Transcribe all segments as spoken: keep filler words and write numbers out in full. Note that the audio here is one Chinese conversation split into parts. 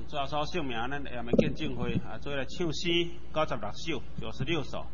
抓手姓名，咱下面见证会啊，做来唱诗九十六首，九十六首。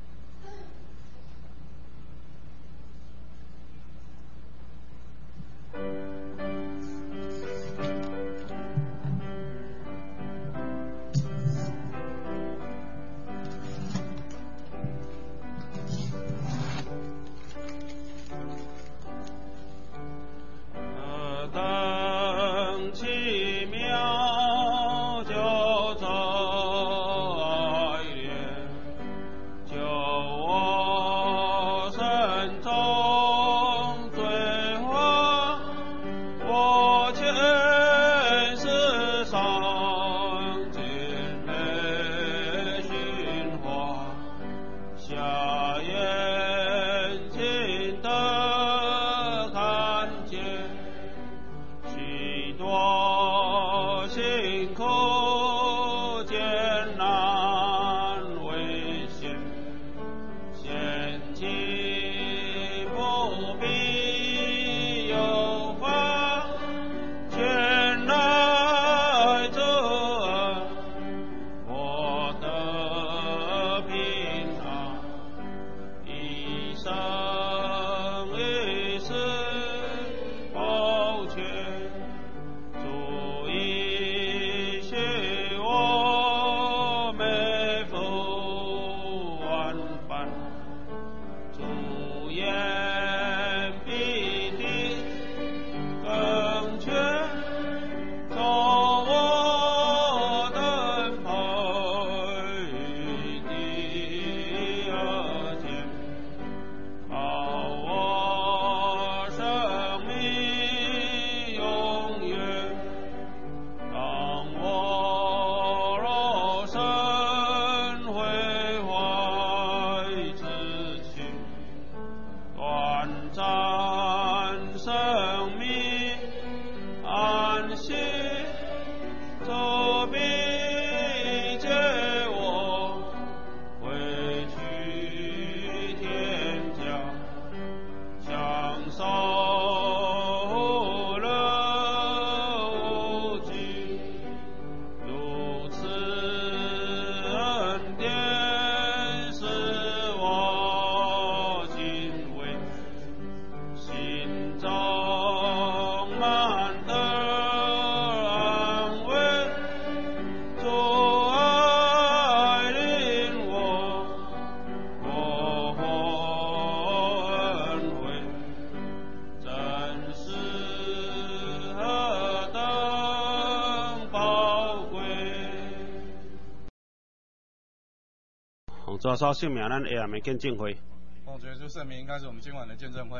抓手姓名，咱下下面见证会。 奉主耶稣圣名，开始我们今晚的见证会。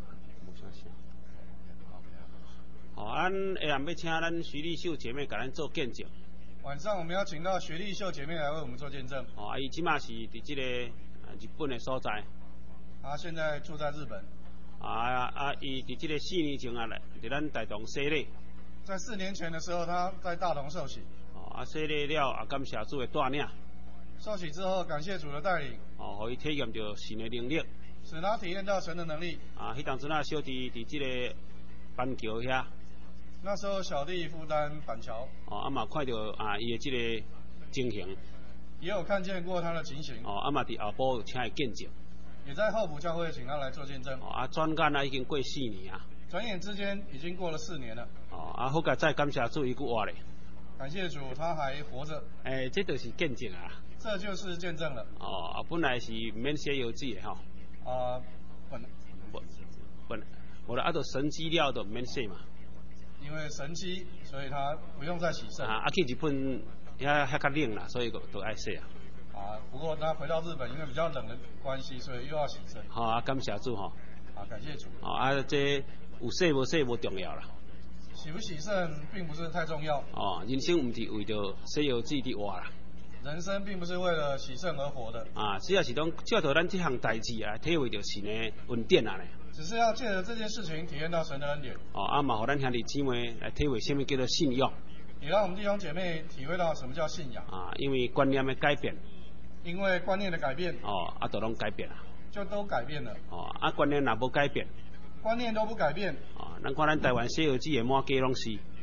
好，咱下下要请咱徐丽秀姐妹给咱做见证。 晚上我们要请到徐丽秀姐妹来为我们做见证。 哦，伊即马是伫即个日本的所在。 她现在住在日本。 啊啊！伊伫即个四年前啊，来伫咱大同洗礼。 在四年前的时候，她在大同受洗。 哦，啊洗礼了，啊感谢主的带领。 受洗之后，感谢主的带领， 哦，互伊体验到神的能力， 使他体验到神的能力。 啊，迄当阵啊，小弟伫即个板桥遐。 那时候小弟负担板桥。 哦，啊嘛看到啊伊的即个情形。 也有看见过他的情形。 哦，啊嘛伫后埔有请伊见证。 也在后埔教会请他来做见证。 哦，啊转眼啊已经过四年啊。 转眼之间已经过了四年了。 哦，啊好个再感谢主伊佫活咧。 感谢主，他还活着。 诶、欸，这就是见证啊。 这就是见证了。 哦，本来是免写邮寄的吼。 啊、呃，本本本，我的啊，都神机了都免写嘛。 因为神机，所以他不用再洗肾。 啊，啊去日本遐遐较冷啦，所以都都爱写啊。 啊，不过他回到日本，因为比较冷的关系，所以又要洗肾。 好啊，感谢主吼。 啊，感谢主。 哦啊，这有写无写无重要啦。 洗不洗肾并不是太重要。 哦，人生唔是为着写邮寄伫活啦。 人生并不是为了洗肾而活的。 啊，只要是讲借着咱这项代志啊，体会到神的恩典啊咧。 只是要借着这件事情体验到神的恩典。 哦，啊嘛，互咱兄弟姊妹来体会什么叫做信仰。 也让我们弟兄姐妹体会到什么叫信仰。 啊，因为观念的改变。 因为观念的改变。 哦，啊，都拢改变啦。 就都改变了。 哦，啊，观念若无改变。 观念都不改变。 哦，咱看咱台湾西游记的满街拢是。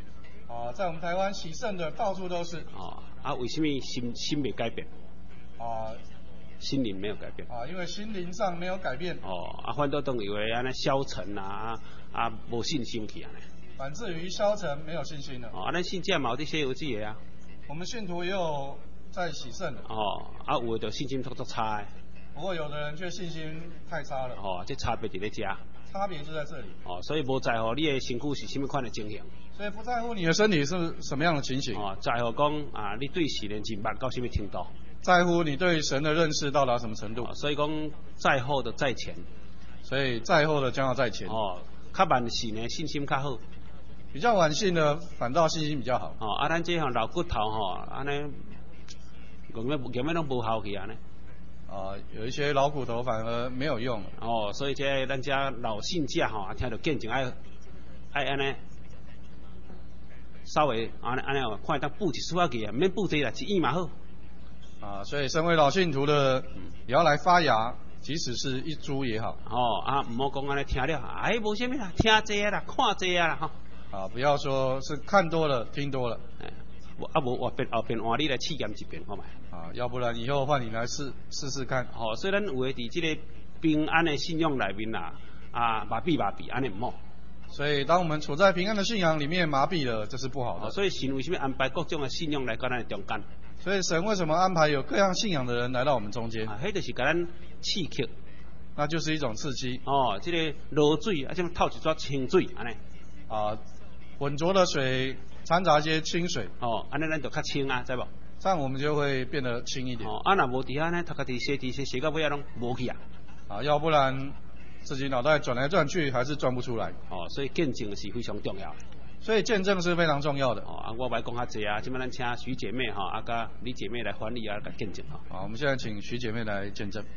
啊，在我们台湾喜胜的到处都是。 哦，啊，为什么心心没改变？ 啊， 心灵没有改变。 啊，因为心灵上没有改变。 哦，啊，反倒等于为安尼消沉啊，啊，无信心去安尼。 反至于消沉，没有信心了。 哦，啊，咱信教嘛有啲西游记的啊。 我们信徒也有在喜胜的。 哦，啊，有的信心足足差的。 不过有的人却信心太差了。 哦，这差别伫咧遮。 差别就在这里。 哦，所以无在乎你的身躯是什么款的情形。 所以不在乎你的身体是什么样的情形。 哦，在乎讲啊，你对神的认捌到什么程度。 在乎你对神的认识到达什么程度。 哦、所以讲在后的在前。 所以在后的将要在前。 哦，较晚信的信心较好。 比较晚信的反倒信心比较好。 哦，啊，咱这项老骨头吼，安尼，永远永远拢无效去安尼。 啊，有一些老骨头反而没有用了。 哦，所以这咱家老信者吼，听到见证爱爱安尼，稍微安尼安尼哦，看当补一丝仔去啊，免补这啦，一亿嘛好。 啊，所以身为老信徒的，也要来发芽，即使是一株也好。 哦，啊，唔好讲安尼听了，哎，无啥物啦，听这啦，看这啦，吼。 啊，不要说是看多了，听多了。 哎，啊无后边后边换你来试验一遍，好嘛？ 啊，要不然以后换你来试试试看。 哦，所以咱有诶伫即个平安的信仰内面啦，啊麻痹麻痹安尼唔好。 所以当我们处在平安的信仰里面麻痹了，这是不好的。 哦、所以神为什么安排各种的信仰来到咱中间？ 所以神为什么安排有各样信仰的人来到我们中间？ 啊，迄就是甲咱刺激， 那就是一种刺激。 哦，即、这个落水啊，像透一撮清水安尼。 啊，浑浊的水掺杂一些清水。 哦，安尼咱就较清啊，知无？ 这样我们就会变得轻一点。 哦，啊，若无伫遐呢，他家己写题写写到尾啊，拢无去啊。 啊，要不然自己脑袋转来转去还是转不出来。 哦，所以见证是非常重要的。 所以见证是非常重要的。 哦，啊，我来讲较济啊，即摆咱请徐姐妹哈，啊，甲李姐妹来翻译啊，甲见证哈。 好，我们现在请徐姐妹来见证。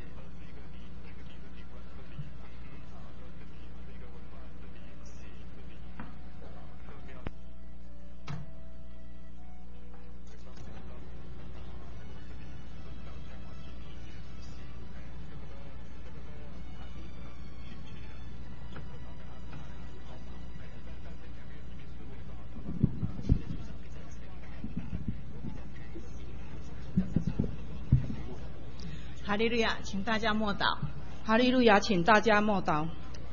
哈利路亚，请大家默祷。 哈利路亚，请大家默祷。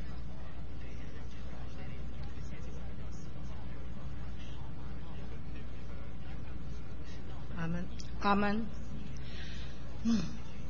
阿门， 阿门。 嗯，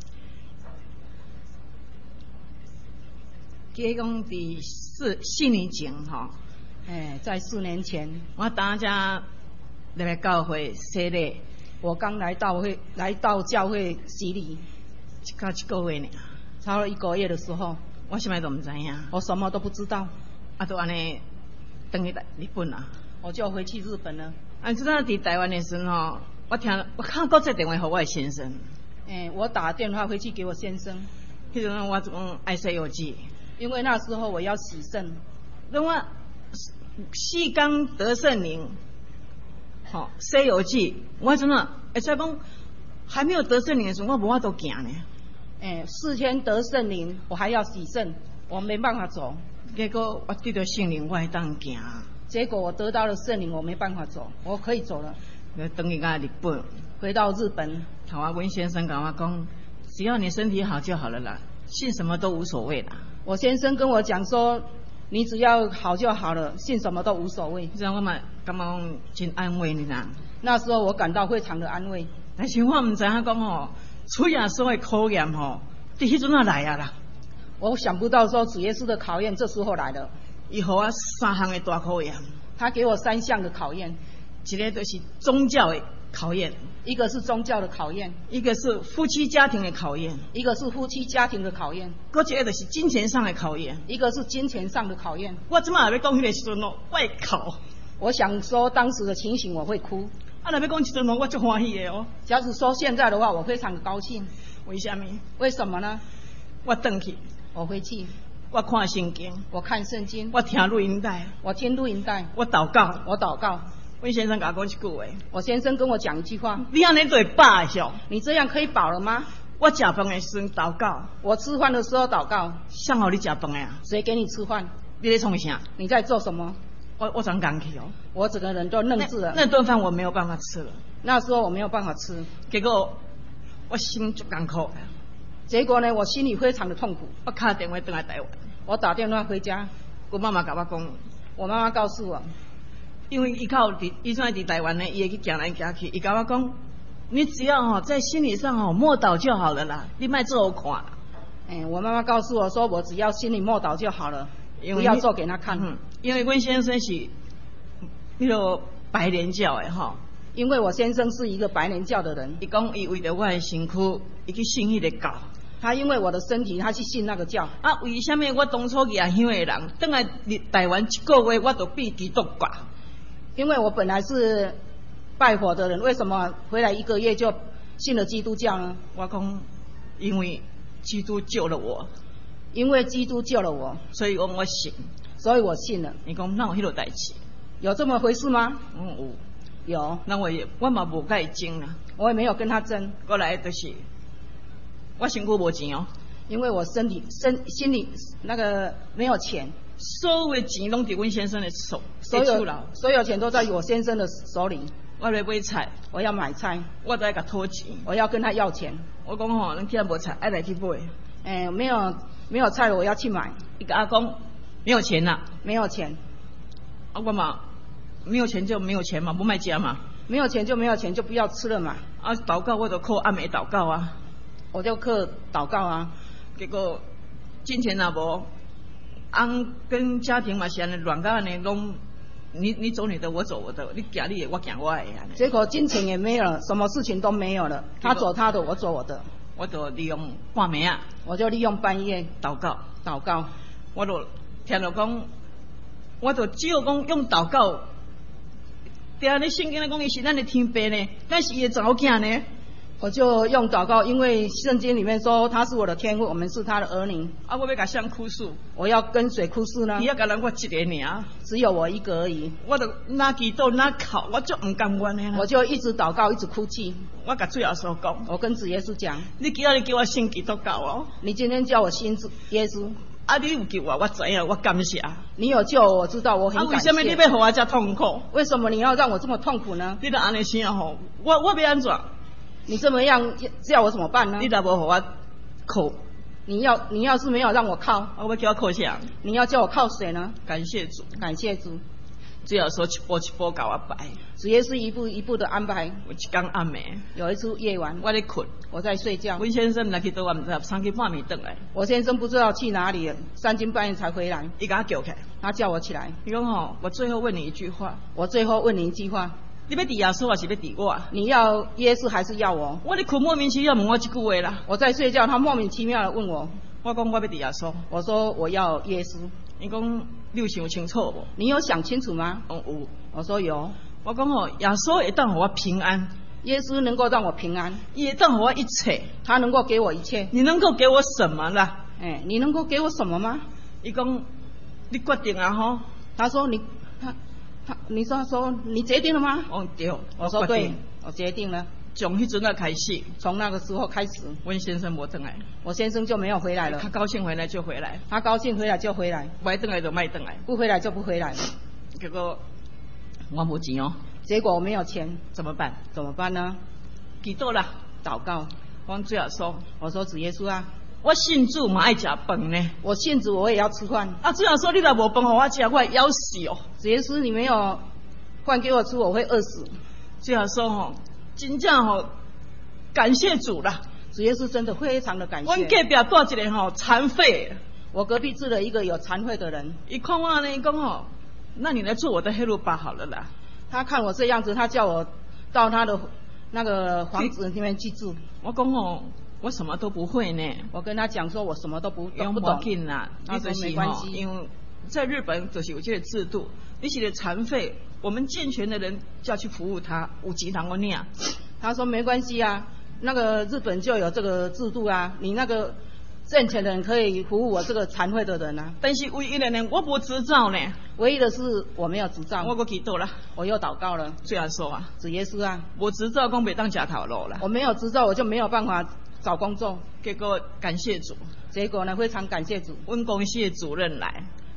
记讲伫四四年前吼， 哎，在四年前， 我当家入来教会洗礼， 我刚来到会来到教会洗礼。 到一个月呢， 超了一个月的时候， 我什么都唔知影， 我什么都不知道， 啊，都安尼回去日本啦， 我就回去日本了。 啊，即阵伫台湾的时候吼，我听我看国际电话给我的先生， 诶、欸，我打电话回去给我先生， 迄阵我讲爱洗油记， 因为那时候我要洗肾， 等我四刚得圣灵，吼、哦，洗油记，我阵啊，会使讲还没有得圣灵的时候，我无法度行呢。 诶、欸，四天得圣灵，我还要洗肾，我没办法走。 结果我得到圣灵，我会当行。 结果我得到了圣灵，我没办法走，我可以走了。 等于到日本， 回到日本， 头啊，温先生跟我讲，只要你身体好就好了啦，信什么都无所谓啦。 我先生跟我讲说，你只要好就好了，信什么都无所谓。 这样我嘛感觉真安慰你啦。 那时候我感到非常的安慰。 但是我唔知影讲吼，主耶稣的考验吼，伫迄阵啊来啊啦。 我想不到说主耶稣的考验这时候来了。 伊互我三项的大考验， 他给我三项的考验， 一个就是宗教的考验， 一个是宗教的考验， 一个是夫妻家庭的考验， 一个是夫妻家庭的考验， 搁一个就是金钱上的考验， 一个是金钱上的考验。 我即马要讲迄个时阵哦，我会哭。 我想说当时的情形我会哭。 啊，若要讲一阵哦，我足欢喜的哦。 假如说现在的话，我非常的高兴。 为什么？ 为什么呢？ 我回去， 我回去， 我看圣经， 我看圣经， 我听录音带， 我听录音带， 我祷告， 我祷告。 温先生甲我讲一句话， 我先生跟我讲一句话： 你安尼对饱上， 你这样可以饱了吗？ 我食饭的时阵祷告， 我吃饭的时候祷告。 谁互你食饭的啊？ 谁给你吃饭？ 你在创啥？ 你在做什么？ 我我转刚去哦， 我整个人都愣住了。 那顿饭我没有办法吃了， 那时候我没有办法吃， 结果我心就艰苦， 结果呢，我心里非常的痛苦。 我打电话回来台湾， 我打电话回家， 我妈妈跟我讲， 我妈妈告诉我， 因为伊靠伫伊在伫台湾呢，伊会去行来行去，伊跟我讲，你只要哦在心理上哦默祷就好了啦，你莫做我看。 哎，我妈妈告诉我说，我只要心里默祷就好了，不要做给他看。 嗯，因为阮先生是迄个白莲教的吼， 因为我先生是一个白莲教的人， 伊讲伊为着我的身躯，伊去信迄个教。 他因为我的身体，他去信那个教。 啊，为什么我当初野乡的人，等来台湾一个月，我都变基督教？ 因为我本来是拜佛的人，为什么回来一个月就信了基督教呢？ 我讲，因为基督救了我， 因为基督救了我， 所以我我信， 所以我信了。 你讲哪有迄落代志？ 有这么回事吗？ 嗯， 有。有。 那我也我嘛无甲伊争啦， 我也没有跟他争。 过来就是我身躯无钱哦， 因为我身体身心里那个没有钱， 所有的钱拢伫阮先生的手， 所有所有钱都在我先生的手里。 我来买菜， 我要买菜， 我都要甲讨钱， 我要跟他要钱。 我讲吼，恁既然无菜，爱来去买。 哎，没有没有菜了，我要去买。 伊甲我讲没有钱啦， 没有钱。 啊，我嘛没有钱就没有钱嘛，不卖家嘛。 没有钱就没有钱，就不要吃了嘛。 啊，祷告我就靠暗暝祷告啊， 我就靠祷告啊。 结果金钱也无，安跟家庭嘛是安尼乱到安尼拢。你你走你的，我走我的，你行你的，我行我的。 结果金钱也没有了，什么事情都没有了。他走他的，我走我的。 我就利用半暝啊， 我就利用半夜祷告， 祷告。 我就听到讲，我就只有讲用祷告。对啊，你圣经咧讲伊是咱的天父呢，咱是伊的查某囝呢。 我就用祷告，因为圣经里面说他是我的天父，我们是他的儿女。 啊，我要甲谁哭诉？ 我要跟谁哭诉呢？ 伊要甲人我一个尔， 只有我一个而已。 我就哪祈祷哪哭，我就唔甘愿的啦。 我就一直祷告，一直哭泣。 我甲主耶稣讲， 我跟主耶稣讲， 你今日叫我信基督教哦。 你今天叫我信耶稣。 啊，你有救我，我知影，我感谢。 你有救我，我知道，我很感谢。 啊，为什么你要让我这痛苦？ 为什么你要让我这么痛苦呢？ 你都安尼想吼，我我要安怎？ 你这么样叫我怎么办呢？ 你若无让我靠， 你要你要是没有让我靠， 我要叫我靠谁？ 你要叫我靠谁呢？ 感谢主， 感谢主。 主要说一步一步教我摆， 主耶稣一步一步的安排。 有一天暗暝， 有一次夜晚， 我咧困， 我在睡觉。 温先生来去倒我唔知，三更半暝回来。 我先生不知道去哪里了，三更半夜才回来。 伊甲我叫起来， 他叫我起来。 伊讲吼，我最后问你一句话。 我最后问你一句话。 你要抵耶稣还是要抵我？ 你要耶稣还是要我？ 我咧困莫名其妙问我一句话啦。 我在睡觉，他莫名其妙的问我。 我讲我要抵耶稣。 我说我要耶稣。 伊讲你有想清楚无？ 你有想清楚吗？ 哦有。 我说有。 我讲吼，耶稣会当互我平安。 耶稣能够让我平安。 也当互我一切。 他能够给我一切。 你能够给我什么啦？ 哎，你能够给我什么吗？ 伊讲你决定啊吼。 他说你他。你说说你决定了吗？ 哦对， 我说对，我决定了。 从迄阵啊开始， 从那个时候开始， 温先生无回来， 我先生就没有回来了。 他高兴回来就回来， 他高兴回来就回来， 不回来就卖回来， 不回来就不回来。 结果我无钱哦， 结果我没有钱， 怎么办？ 怎么办呢？ 祈祷啦， 祷告。 我主耶稣， 我说主耶稣啊。 我信主嘛爱食饭呢， 我信主我也要吃饭。 啊，主耶稣你若无饭互我食，我会枵死哦。 主耶稣你没有饭给我吃，我会饿死。 主耶稣吼，真正吼，感谢主啦。 主耶稣真的非常的感谢。 我隔壁住一个吼残废， 我隔壁住了一个有残废的人。 伊看我安尼讲吼，那你来做我的黑路巴好了啦。 他看我这样子，他叫我到他的那个房子里面去住。 我讲吼。我什么都不会呢， 我跟他讲说，我什么都不懂不懂。 他说没关系，因为在日本就是有这个制度，你是个残废，我们健全的人就要去服务他，有钱通我领。 他说没关系啊，那个日本就有这个制度啊，你那个健全的人可以服务我这个残废的人啊。 但是唯一的呢，我无执照呢。 唯一的是我没有执照。 我过祈祷了， 我又祷告了。 这样说啊， 主耶稣啊， 无执照讲袂当食头路了。 我没有执照，我就没有办法找工作。 结果感谢主， 结果呢非常感谢主。 阮公司的主任来，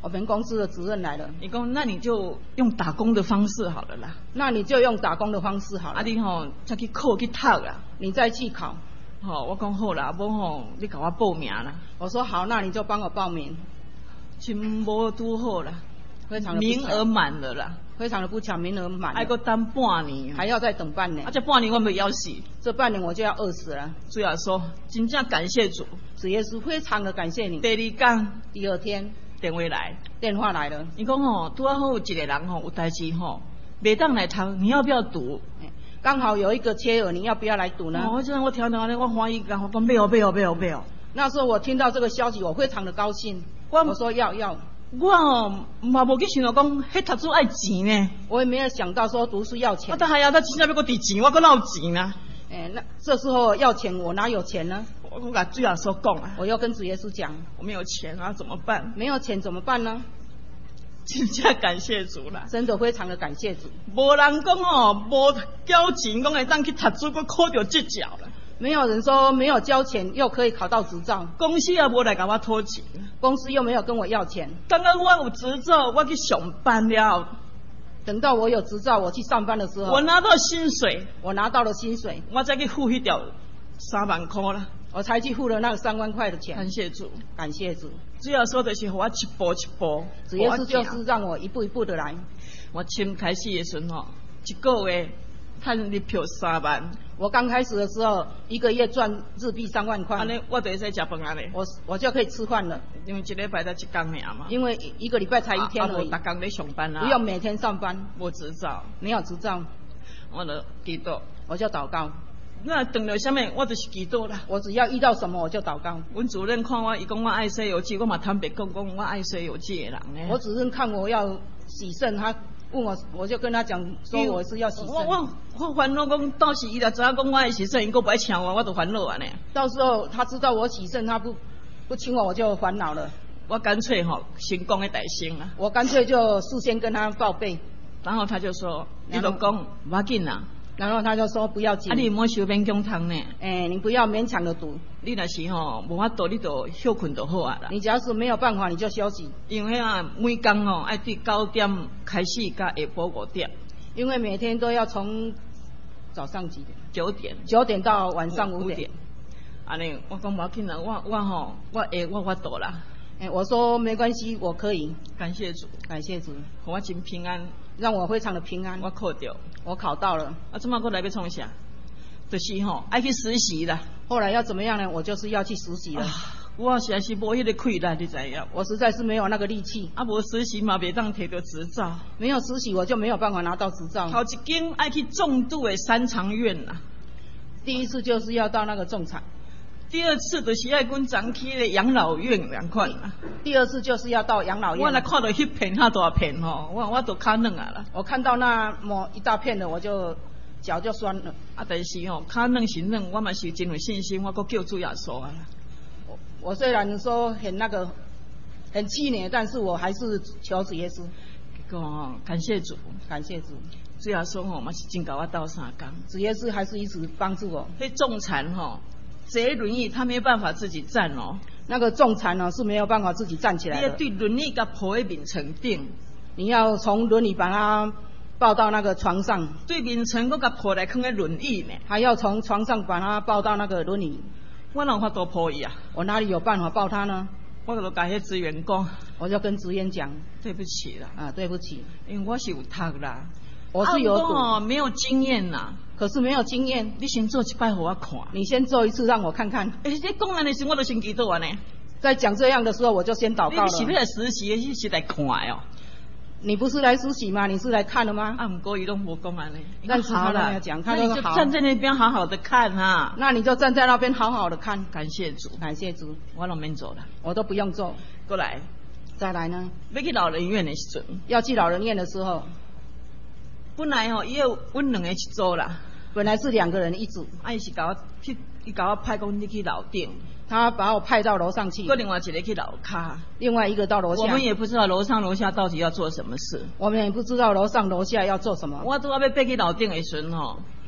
我们公司的主任来了。 你讲，那你就用打工的方式好了啦。 那你就用打工的方式好了。 啊，你吼再去考去读啦， 你再去考。 吼，我讲好啦，无吼你给我报名啦。 我说好，那你就帮我报名。 真无拄好啦， 非常的名额满了啦， 非常的不巧，名额满了。 还搁等半年， 还要再等半年。 啊，这半年我没要死， 这半年我就要饿死了。 主要说，真正感谢主， 主耶稣非常的感谢你。 第二天， 第二天电话来， 电话来了。 你讲吼，拄好有一个人吼有代志吼，袂当来读，你要不要读？ 刚好有一个缺额，你要不要来读呢？ 哦，我这样我听到呢，我欢喜讲，我讲要哦要哦要哦要哦。 那时候我听到这个消息，我非常的高兴。我我说要要。 我哦，嘛无去想到讲，迄读书爱钱呢。 我也没有想到说读书要钱。 我等还要他真正要搁伫钱，我搁哪有钱啊？ 哎，那这时候要钱，我哪有钱呢？ 我我甲主耶稣讲啊， 我要跟主耶稣讲， 我没有钱啊，怎么办？ 没有钱怎么办呢？ 真正感谢主啦， 真的非常的感谢主。 无人讲哦，无交钱，讲会当去读书，搁考到执照啦。 没有人说没有交钱又可以考到执照， 公司也无来甲我讨钱， 公司又没有跟我要钱。 刚刚我有执照，我去上班了。 等到我有执照，我去上班的时候， 我拿到薪水， 我拿到了薪水， 我再去付迄条三万块啦， 我才去付了那个三万块的钱。 感谢主， 感谢主。 主要说的是我一步一步， 主耶稣就是让我一步一步的来。 我签开始的时候吼，一个月赚日票三万。 我刚开始的时候，一个月赚日币三万块。 安尼我就会使吃饭啊咧。 我我就可以吃饭了， 因为一礼拜才一天尔嘛。 因为一个礼拜才一天而已。 啊，逐工咧上班啊。 不用每天上班。 无执照。 没有执照。 我就祈祷， 我就祷告。 那等到什么，我就是祈祷啦。 我只要遇到什么我就祷告。 阮主任看我，伊讲我爱西游记，我嘛坦白讲讲，我爱西游记的人呢。 我主任看我要洗肾，他问我，我就跟他讲说我是要洗肾。 我我我烦恼讲，到时伊若知影讲我爱洗肾，伊个不爱请我，我就烦恼啊呢。 到时候他知道我洗肾，他不不请我，我就烦恼了。 我干脆吼先讲个大声啊。 我干脆就事先跟他报备， 然后他就说，你就讲不要紧啦。 然后他就说不要紧。 啊，你莫受勉强读呢。 哎，你不要勉强的读。 你若是吼无法度，你就休困就好啊啦。 你只要是没有办法，你就休息。 因为啊，每工吼爱对九点开始，甲下晡五点。 因为每天都要从早上几点？ 九点。 九点到晚上五点。 安尼，我讲无要紧啦，我我吼我下我法度啦。 哎，我说没关系，我可以。 感谢主， 感谢主， 我真平安， 让我非常的平安。 我考到， 我考到了。 啊，怎么过来要创啥？就是吼爱去实习啦。 后来要怎么样呢？我就是要去实习了。 啊、我实在是无迄个气力，你知影？ 我实在是没有那个力气。 啊，无实习嘛，袂当摕到执照。 没有实习，我就没有办法拿到执照。 头一间爱去重度的三长院啦。 第一次就是要到那个重产。 第二次就是爱阮长期的养老院两款啦。 第二次就是要到养老院。 我来看到迄片遐大片吼，我我都脚软啊啦。 我看到那么一大片的，我就脚就酸了。 啊，但是吼，脚软是软，我嘛是真有信心，我阁叫主耶稣啊啦。 我我虽然说很那个很气馁，但是我还是求主耶稣。 哦，感谢主， 感谢主。 主耶稣吼嘛是真甲我斗三工， 主耶稣还是一直帮助我。 迄重残吼。坐轮椅，他没有办法自己站哦。 那个重残呢是没有办法自己站起来的。 你要对轮椅甲抱喺面床顶， 你要从轮椅把它抱到那个床上。 对面床嗰甲抱来放喺轮椅呢， 还要从床上把它抱到那个轮椅。 我哪有法度抱伊啊？ 我哪里有办法抱他呢？ 我就甲迄职员讲， 我就跟职员讲， 对不起啦， 啊，对不起， 因为我是有读啦， 我是有读， 啊、没有经验啦。 可是没有经验， 你先做一摆给我看。 你先做一次让我看看。 哎、欸，你讲安的时候我就先祈祷啊呢。 在讲这样的时候，我就先祷告了。 你是来实习，你是来看的哦。 你不是来实习吗？你是来看的吗？ 啊，不过伊都无讲安尼。 但是他那讲，他那你就站在那边好好的看啊。 那你就站在那边好好的看。 感谢主， 感谢主， 我都免做了， 我都不用做。 过来， 再来呢？ 要去老人院的时阵， 要去老人院的时候， 本来吼、喔，伊要阮两个一组啦。 本来是两个人一组， 啊，伊是甲我去，伊甲我派讲你去楼顶， 他把我派到楼上去， 过另外一个去楼骹， 另外一个到楼下。 我们也不知道楼上楼下到底要做什么事， 我们也不知道楼上楼下要做什么。 我拄要要爬去楼顶的时阵吼，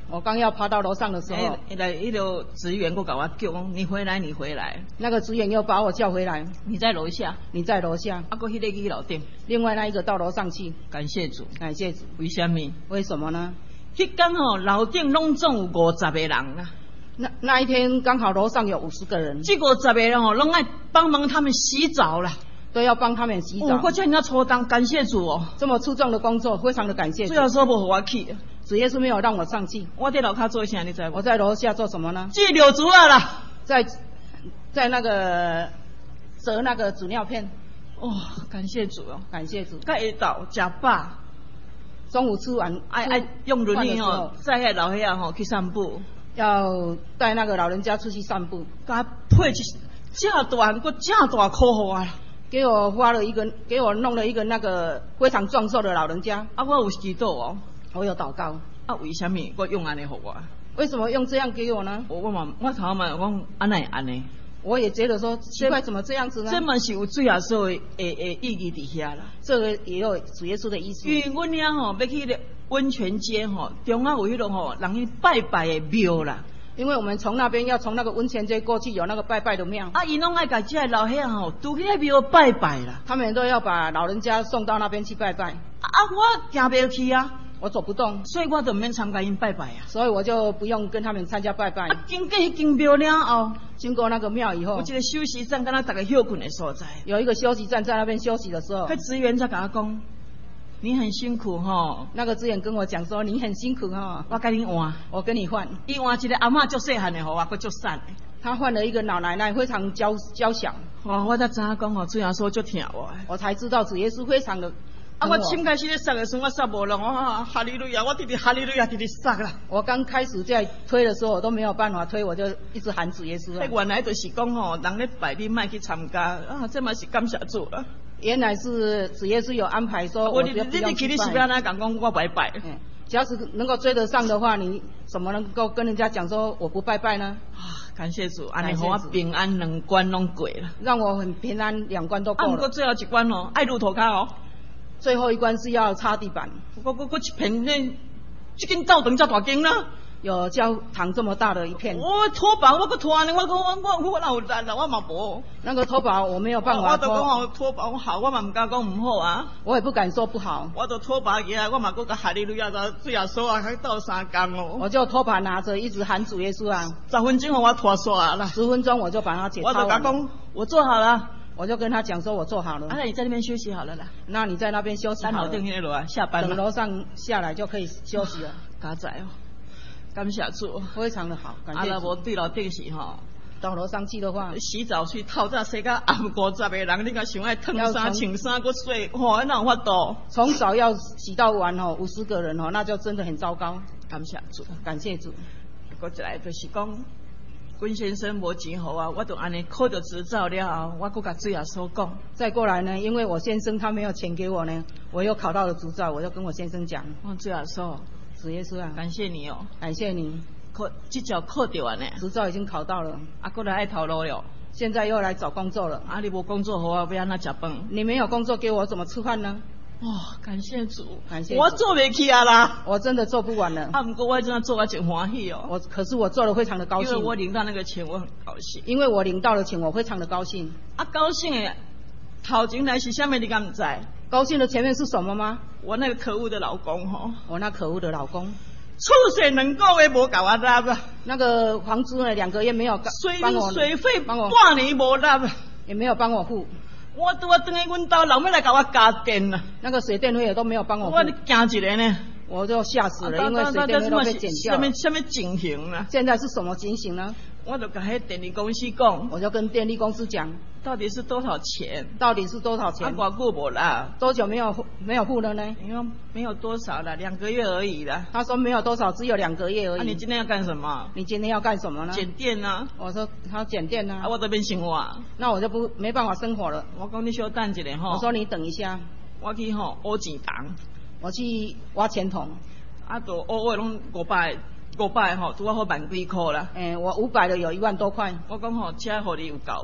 我刚要爬到楼上的时候， 哎，来，一个职员给我叫讲，你回来，你回来。 那个职员又把我叫回来， 你在楼下， 你在楼下。 啊，搁迄个去楼顶。 另外那一个到楼上去。 感谢主， 感谢主。 为什么？ 为什么呢？ 迄天吼，楼顶拢总有五十个人啊。 那那一天刚好楼上有五十个人， 这五十个人吼，拢爱帮忙他们洗澡啦。 都要帮他们洗澡。 哦、我叫人家抽单，感谢主哦！ 这么粗重的工作，非常的感谢主。 主要说不我去， 主耶稣没有让我上去。 我在楼下做啥？你知道？ 我在楼下做什么呢？ 记柳竹啊啦， 在在那个折那个纸尿片。 哦，感谢主哦， 感谢主。 盖到假爸， 中午吃完， 爱爱用轮椅哦，在那老遐吼去散步， 要带那个老人家出去散步， 给他配一正大个正大口号啊！ 给我花了一个，给我弄了一个那个非常壮硕的老人家。 啊，我有祈祷哦， 我有祷告。 啊，为什么我用安尼给我？ 为什么用这样给我呢？ 我我嘛，我头嘛讲安尼安尼。 我也觉得说奇怪，怎么这样子呢？ 这嘛是有最后说的诶诶意义底下啦。 这个也有主耶稣的意思。 因为阮遐吼要去温泉街吼，中央有迄种吼人去拜拜的庙啦。 因为我们从那边要从那个温泉街过去，有那个拜拜的庙。 啊，伊拢爱甲这老兄吼，都去那庙拜拜啦。 他们都要把老人家送到那边去拜拜。 啊，我行不去啊， 我走不动， 所以我就免参加因拜拜啊。 所以我就不用跟他们参加拜拜。 啊，经过迄间庙了后， 经过那个庙以后， 有一个休息站，敢若大家休困的所在。 有一个休息站，在那边休息的时候， 迄职员才甲我讲。你很辛苦吼， 那个职员跟我讲说你很辛苦吼， 我跟你换， 我跟你换， 伊换一个阿嬷足细汉的，互我佫足瘦的。 他换了一个老奶奶，非常娇娇小。 哦，我才知影讲吼，主耶稣足疼我。 我才知道主耶稣非常的。 啊，我刚开始咧撒的时候，我撒无落，我哈利路亚，我直直哈利路亚直直撒啦。 我刚开始在推的时候，我都没有办法推，我就一直喊主耶稣。 迄原来就是讲吼，人咧拜你莫去参加，啊，这嘛是感谢主啦。 原来是主耶稣有安排说，我只要不要去拜。你你去你是不要那讲讲我拜拜。嗯，只要是能够追得上的话，你怎么能够跟人家讲说我不拜拜呢？ 啊，感谢主，安尼让我平安两关拢过了， 让我很平安，两关都过了。 啊，不过最后一关哦，爱路头卡哦。 最后一关是要擦地板。 我我我一片那，这间灶堂遮大间啦。 有教堂这么大的一片， 我拖把我个拖呢，我我我我哪有力啦，我嘛无。 那个拖把我没有办法拖。 我都讲拖把我好，我嘛唔敢讲唔好啊。 我也不敢说不好。 我都拖把起来，我嘛搁个哈利路亚到最后说啊，还到三工哦。 我就拖把拿着，一直喊主耶稣啊。 十分钟我拖刷啦。 十分钟我就把它解擦完了。 我就讲，我做好了。 我就跟他讲说，我做好了。 啊，那你在那边休息好了啦。 那你在那边休息好了。 楼顶那楼啊，下班了。 等楼上下来就可以休息了。 加载哦。感谢主， 非常的好，感谢主。 啊，无对楼顶是吼， 到楼上去的话， 洗澡去透早洗到暗五十个人，你敢想爱脱衫穿衫搁洗，吼，那有法度？ 从早要洗到晚吼，五十个人吼，那就真的很糟糕。 感谢主， 感谢主。 过一来就是讲，阮先生无钱好啊，我就安尼考到执照了后，我搁甲主耶稣讲。 再过来呢，因为我先生他没有钱给我呢，我又考到了执照，我就跟我先生讲， 我主耶稣。 主耶稣啊， 感谢你哦， 感谢你， 考这脚考掉完呢， 执照已经考到了， 啊，过来爱头路了， 现在又来找工作了， 啊，你无工作好啊，要安怎吃饭？ 你没有工作给我怎么吃饭呢？ 哦，感谢主， 感谢主， 我做不起啊啦， 我真的做不完了。 啊，不过我真的做我真欢喜哦， 我可是我做的非常的高兴， 因为我领到那个钱，我很高兴， 因为我领到了钱，我非常的高兴。 啊，高兴诶，头前来是啥物你敢唔知？ 高兴的前面是什么吗？ 我那个可恶的老公吼， 我那可恶的老公。 出水两个月无搞我纳吧？ 那个房租呢？两个月没有水帮我水费半年无纳， 也没有帮我付。 我拄啊等于阮兜人要来搞我加电啦。 那个水电费也都没有帮我付。 我惊一个呢， 我就吓死了，因为水电费都被剪掉了。 什么什么情形啊？ 现在是什么情形呢？ 我就跟迄电力公司讲， 我就跟电力公司讲， 到底是多少钱？ 到底是多少钱？ 啊，偌久无啦？ 多久没有没有付了呢？ 因为没有多少了，两个月而已啦。 他说没有多少，只有两个月而已。 那、啊、你今天要干什么？ 你今天要干什么呢？ 剪电啊。 我说他剪电啊。 啊，我这边生活。 那我就不没办法生活了。 我讲你稍等一下吼。 我说你等一下。 我去吼挖钱塘。 我去挖钱桶。 啊，都挖挖拢五百。五百吼，拄啊好万几箍啦。 诶、欸，我五百的有一万多块。 我讲吼，车互你有够无？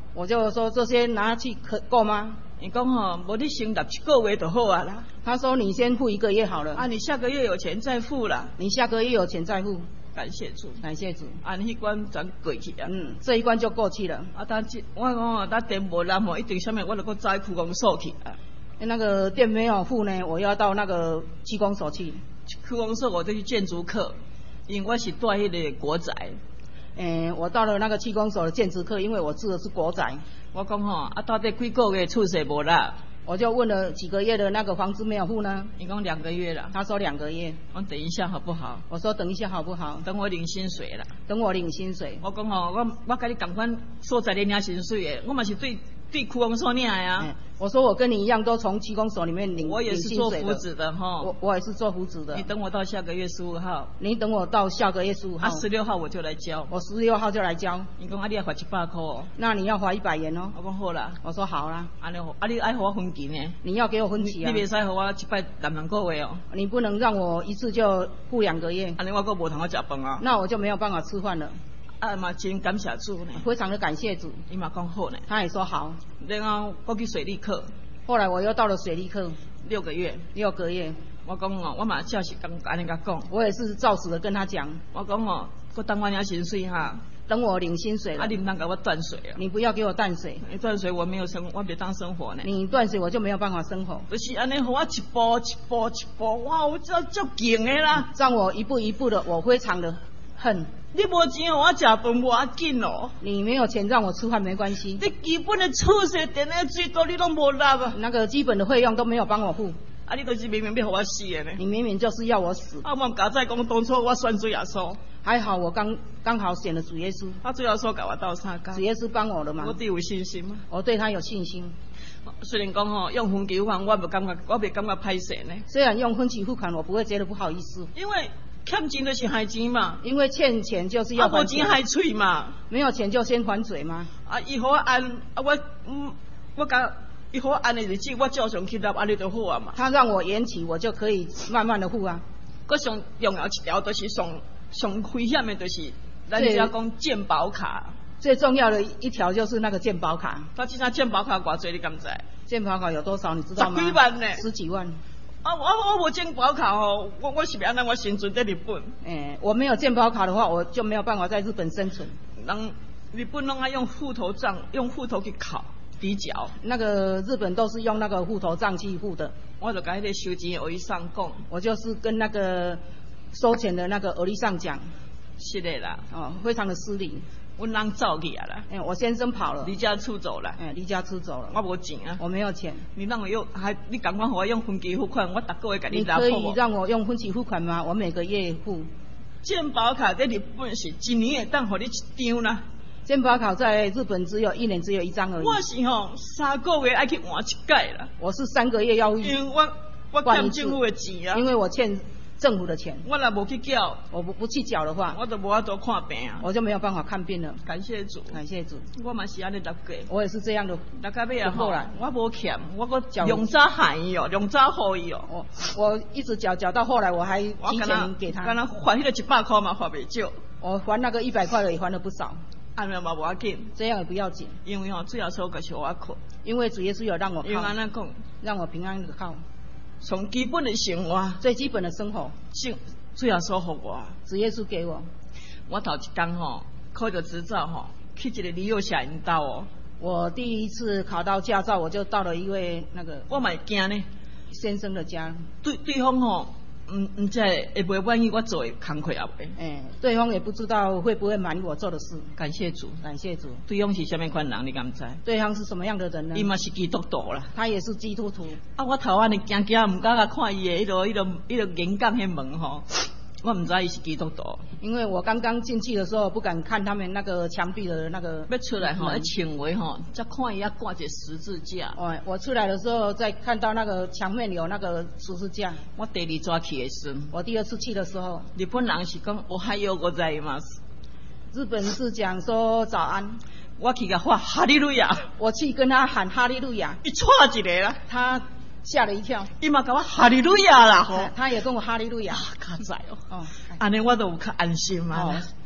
我就说这些拿去可够吗？ 你讲吼，无你先拿一个月就好啊啦。 他说你先付一个月好了。 啊，你下个月有钱再付啦。 你下个月有钱再付。 感谢主， 感谢主。 啊，迄关转过去啊。 嗯，这一关就过去了。 啊，但这我讲哦，但电无烂吼，一定啥物我就搁再区公所去啊。 那个电没有付呢，我要到那个区公所去。 区公所我就去建筑课，因为我是住迄个国宅。 诶，我到了那个区公所的建筑课，因为我住的是国宅。 我讲吼，啊，到底几个月出世无啦？ 我就问了几个月的那个房租没有付呢？ 你讲两个月了。 他说两个月。 我等一下好不好？ 我说等一下好不好？ 等我领薪水啦。 等我领薪水。 我讲吼，我我跟你同款所在咧领薪水的，我嘛是对对区公所领的啊。 欸我说我跟你一样，都从区公所里面领我也是做福祉的哈。 我我也是做福祉的。 你等我到下个月十五号。 你等我到下个月十五号。 啊，十六号我就来交。 我十六号就来交。 你讲啊，你要花一百块哦。 那你要花一百元哦。 我讲好啦。 我说好啦。 啊你啊你爱给我分期呢？ 你要给我分期啊。 你别使给我一百两两个月哦。 你不能让我一次就付两个月。 啊你我搁无通我吃饭啊。 那我就没有办法吃饭了。 啊嘛真感谢主呢。 非常的感谢主。 伊嘛讲好呢。 他也说好。 然后我去水利课。 后来我又到了水利课， 六个月， 六个月。 我讲哦，我嘛照是咁安尼甲讲。 我也是照实的跟他讲。 我讲哦，我等我领薪水哈。 等我领薪水了。 啊，你唔通给我断水啊！ 你不要给我断水。 你断水我没有生，我别当生活呢。 你断水我就没有办法生活。 就是安尼，让我一步一步一步，哇，我这足劲的啦。 让我一步一步的，我非常的恨。 你无钱让我食饭无要紧哦。 你没有钱让我吃饭没关系。 你基本的厝水电的水道你拢无纳啊。 那个基本的费用都没有帮我付。 啊，你都是明明要让我死的呢。 你明明就是要我死。 啊，我家在讲当初我选主耶稣。 还好我刚刚好选了主耶稣。 啊，主耶稣给我斗三工。 主耶稣帮我了嘛。 我对有信心吗？ 我对他有信心。 虽然讲吼用分期付款，我不感觉，我袂感觉歹势呢。 虽然用分期付款，我不会觉得不好意思。 因为欠钱就是还钱嘛。 因为欠钱就是要还钱。 啊，无钱还嘴嘛。 没有钱就先还嘴吗？ 啊，伊互我按，啊我嗯，我甲伊互我按的日子，我照常去拿，安尼就好啊嘛。 他让我延期，我就可以慢慢的付啊。 佮上重要一条就是上上危险的，就是咱人家讲健保卡。 最重要的一条就是那个健保卡。 他这张健保卡偌济，你敢知？ 健保卡有多少？你知道吗？ 十几万呢。 十几万。 啊，我我无健保卡哦，我我是要让我生存在日本。 诶、欸，我没有健保卡的话，我就没有办法在日本生存。 人日本拢爱用户头账，用户头去考抵缴。 那个日本都是用那个户头账去付的。 我就跟迄个收钱的额上讲， 我就是跟那个收钱的那个额上讲。 是的啦。 哦，非常的失礼。 阮人走去啊啦， 哎、欸，我先生跑了， 离家出走了， 哎、欸，离家出走了， 我无钱啊， 我没有钱， 你让我用，还你赶快给我用分期付款，我逐个月给你拿好。 你可以让我用分期付款吗？我每个月付。 健保卡在日本是一年会当给你一张啦。 健保卡在日本只有一年只有一张而已。 我是吼三个月爱去换一届啦。 我是三个月要因为我我欠政府的钱啊。 因为我欠政府的钱， 我若无去缴， 我不不去缴的话， 我就无法度看病啊， 我就没有办法看病了。 感谢主， 感谢主， 我嘛是安尼搭过， 我也是这样的。 那到尾啊吼，我无欠，我个用早还伊哦，用早付伊哦。 我我一直缴缴到后来，我还提前给他。 刚刚还迄个一百块嘛，还袂少。 我还那个一百块的也还了不少。 安尼嘛无要紧， 这样也不要紧， 因为吼主要说个是我靠， 因为主耶稣有让我靠， 因为安尼讲， 让我平安的靠。 从基本的生活， 最基本的生活， 主主要说服我， 主耶稣给我。 我头一天吼考着执照吼，去一个李幼霞因兜哦。 我第一次考到驾照，我就到了一位那个， 我嘛会惊呢， 先生的家。 对对方吼，唔唔知会袂满意我做的工课啊袂？ 哎，对方也不知道会不会满意我做的事。 感谢主， 感谢主。 对方是什么款人？你敢知？ 对方是什么样的人呢？ 伊嘛是基督徒啦。 他也是基督徒。 啊，我头安尼惊惊，唔敢甲看伊的迄落、迄落、迄落演讲迄门吼。我唔知伊是基督徒， 因为我刚刚进去的时候不敢看他们那个墙壁的那个。 要出来吼，一穿围吼，再看伊啊挂一个十字架。 哦，我出来的时候再看到那个墙面有那个十字架。 我第二抓去的时， 我第二次去的时候， 日本人是讲我还有个在吗？ 日本是讲说早安， 我去甲喊哈利路亚， 我去跟他喊哈利路亚， 一踹一个啦， 他吓了一跳， 伊嘛甲我哈利路亚啦吼， 他也跟我哈利路亚， 较在哦， 哦， 安尼我都有较安心嘛。 哦，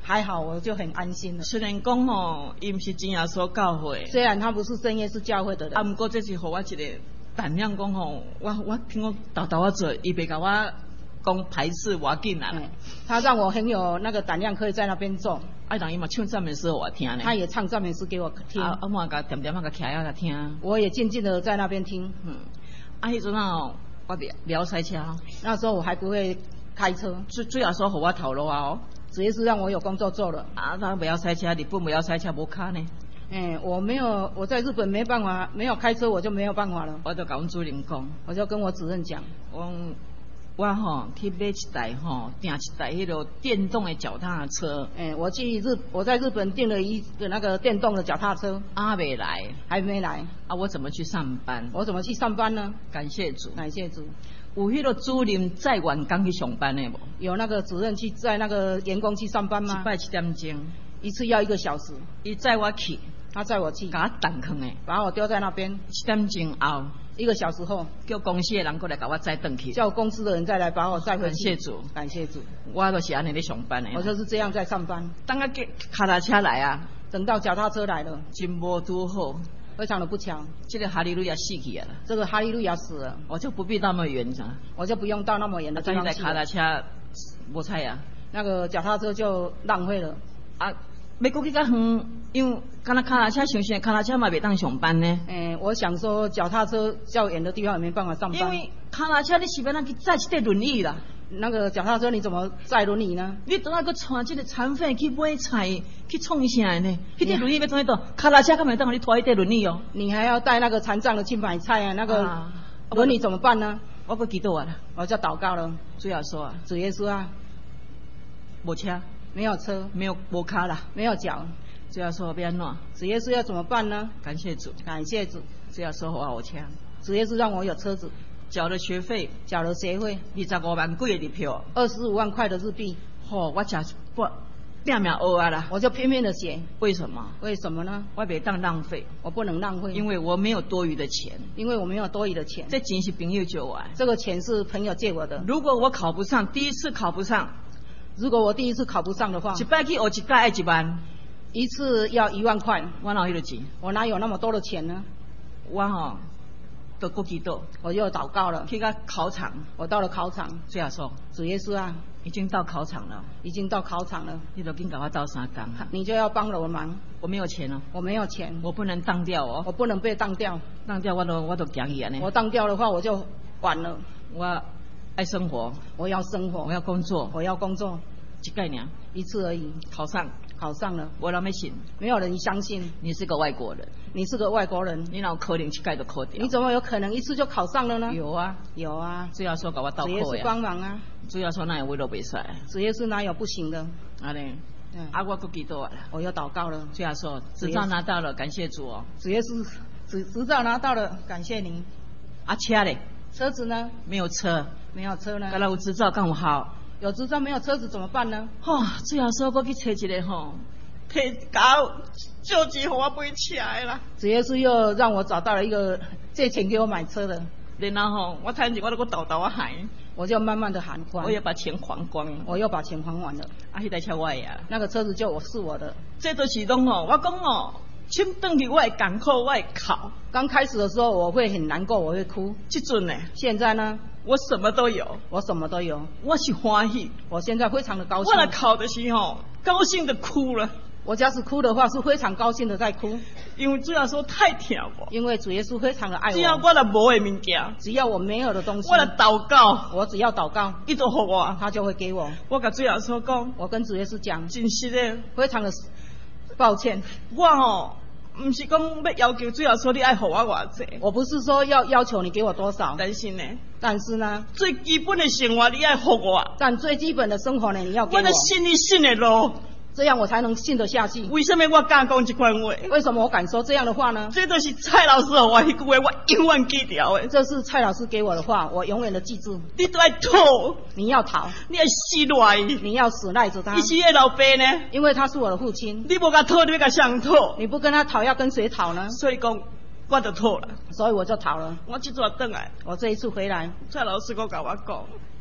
还好，我就很安心了。 虽然讲吼，伊毋是真耶稣教会， 虽然他不是真耶稣教会的人， 啊，毋过这是互我一个胆量讲吼，我我听我豆豆我做，伊袂甲我讲排斥我紧啦。 嗯，他让我很有那个胆量，可以在那边做。 啊，人伊嘛唱赞美诗互我听呢。 他也唱赞美诗给我听。 啊，啊，我甲点点啊甲徛遐甲听。 我也静静的在那边听。 嗯，啊，迄阵啊，我袂袂塞车， 那时候我还不会开车， 最最后说互我头路啊哦。 直接是让我有工作做了啊！他不要塞车，日本不要塞车，无卡呢。 嗯，我没有，我在日本没办法，没有开车我就没有办法了。 我就跟阮主任讲， 我就跟我主任讲， 我我吼去买一台吼，订一台迄个电动的脚踏车。 嗯，我去日，我在日本订了一个那个电动的脚踏车， 啊，没来， 还没来。 啊，我怎么去上班？ 我怎么去上班呢？ 感谢主， 感谢主。 有迄个主任在员工去上班的无？ 有那个主任去在那个员工去上班吗？ 一摆七点钟， 一次要一个小时。 伊载我去， 他载我去， 把我挡坑诶， 把我丢在那边。 七点钟后， 一个小时后， 叫公司的人过来把我载回去。 叫公司的人再来把我载回去。 感谢主， 感谢主。 我都是安尼咧上班的。 我就是这样在上班。 等啊，脚踏车来啊， 等到脚踏车来了， 真无拄好。 非常的不巧， 这个哈利路亚死去了。 这个哈利路亚死了， 我就不必那么远了， 我就不用到那么远的地方去了。 再脚踏车无菜呀， 那个脚踏车就浪费了。 啊，要过去较远，因为敢若脚踏车想想，脚踏车嘛袂当上班呢。 嗯，我想说脚踏车较远的地方也没办法上班。 因为脚踏车你是要咱去载一块轮椅啦。 那个脚踏车你怎么载轮椅呢？ 你等下个带这个残废去买菜去创啥呢？迄块轮椅要怎样倒？脚踏车敢袂当你拖迄块轮椅哦？ 你还要带那个残障的去买菜啊？那个轮椅怎么办呢？ 我不记得啊了， 我就祷告了。 主要说啊， 主耶稣啊， 无车， 没有车， 没有无卡啦， 没有脚。 主要说要安怎？ 主耶稣要怎么办呢？ 感谢主， 感谢主。 主要说我有车， 主耶稣让我有车子。 缴了学费， 缴了学费， 二十五万几的日票， 二十五万块的日币。 吼、哦，我吃不拼命学啊啦， 我就拼命的学。 为什么？ 为什么呢？ 我别当浪费， 我不能浪费， 因为我没有多余的钱， 因为我没有多余的钱。 这钱是朋友借我， 这个钱是朋友借我的。 如果我考不上，第一次考不上， 如果我第一次考不上的话， 一摆去学一届要一万， 一次要一万块， 我哪有那钱？ 我哪有那么多的钱呢？ 我吼。都过祈祷， 我又祷告了。 去到考场， 我到了考场。 这样说， 主耶稣啊， 已经到考场了， 已经到考场了。 你都跟搞我到三工， 你就要帮了我忙。 我没有钱哦， 我没有钱， 我不能当掉哦， 我不能被当掉， 当掉我都我都惊去啊呢。 我当掉的话，我就完了。 我爱生活， 我要生活， 我要工作， 我要工作， 一概念， 一次而已。 考上， 考上了， 我哪没信？ 没有人相信你是个外国人。 你是个外国人， 你哪有可能一概都考掉？ 你怎么有可能一次就考上了呢？ 有啊， 有啊。 主要说搞我倒扣呀。 主耶稣帮忙啊。 主要说哪有为了比赛？ 主耶稣哪有不行的？ 啊嘞，啊我够记得了。 我又祷告了。 主要说执照拿到了，感谢主哦。 主耶稣执执照拿到了，感谢您。 啊车嘞？ 车子呢？ 没有车， 没有车呢。 刚才有执照刚好。 有执照没有车子怎么办呢？ 吼、哦，主要说我去找一个吼。摕搞救济互我买车的啦。 主耶稣又让我找到了一个借钱给我买车的。 然后吼，我趁钱我都搁倒倒啊喊， 我就慢慢的喊还。 我也把钱还光了。 我又把钱还完了。 啊，迄台车我的啊。 那个车子就我是我的。 这都是拢吼，我讲哦，请转去我会艰苦，我会哭。 刚开始的时候我会很难过，我会哭。 这阵呢？ 现在呢？ 我什么都有， 我什么都有。 我是欢喜， 我现在非常的高兴。 我来哭的时候，高兴的哭了。 我假使哭的话，是非常高兴的在哭， 因为主要说太疼我。 因为主耶稣非常的爱我。 只要我若无的物件， 只要我没有的东西， 我来祷告， 我只要祷告， 伊就给我， 他就会给我。 我甲主耶稣讲， 我跟主耶稣讲， 真实的， 非常的抱歉。 我吼，唔是讲要要求主耶稣你爱给我偌济， 我不是说要要求你给我多少， 但是呢， 但是呢， 最基本的生活你爱给我， 但最基本的生活呢，你要给我。 我的信你信的路。 这样我才能信得下去。 为什么我敢讲这款话？ 为什么我敢说这样的话呢？ 这都是蔡老师给我迄句话，我永远记掉的。 这是蔡老师给我的话，我永远的记住。 你都要逃， 你要逃， 你要死赖伊， 你要死赖着他。 伊是你老爸呢？ 因为他是我的父亲。 你不跟他讨，你要跟谁讨？ 你不跟他讨，要跟谁讨呢？ 所以讲，我就讨了。 所以我就逃了。 我这次回来， 我这一次回来， 蔡老师我跟我讲，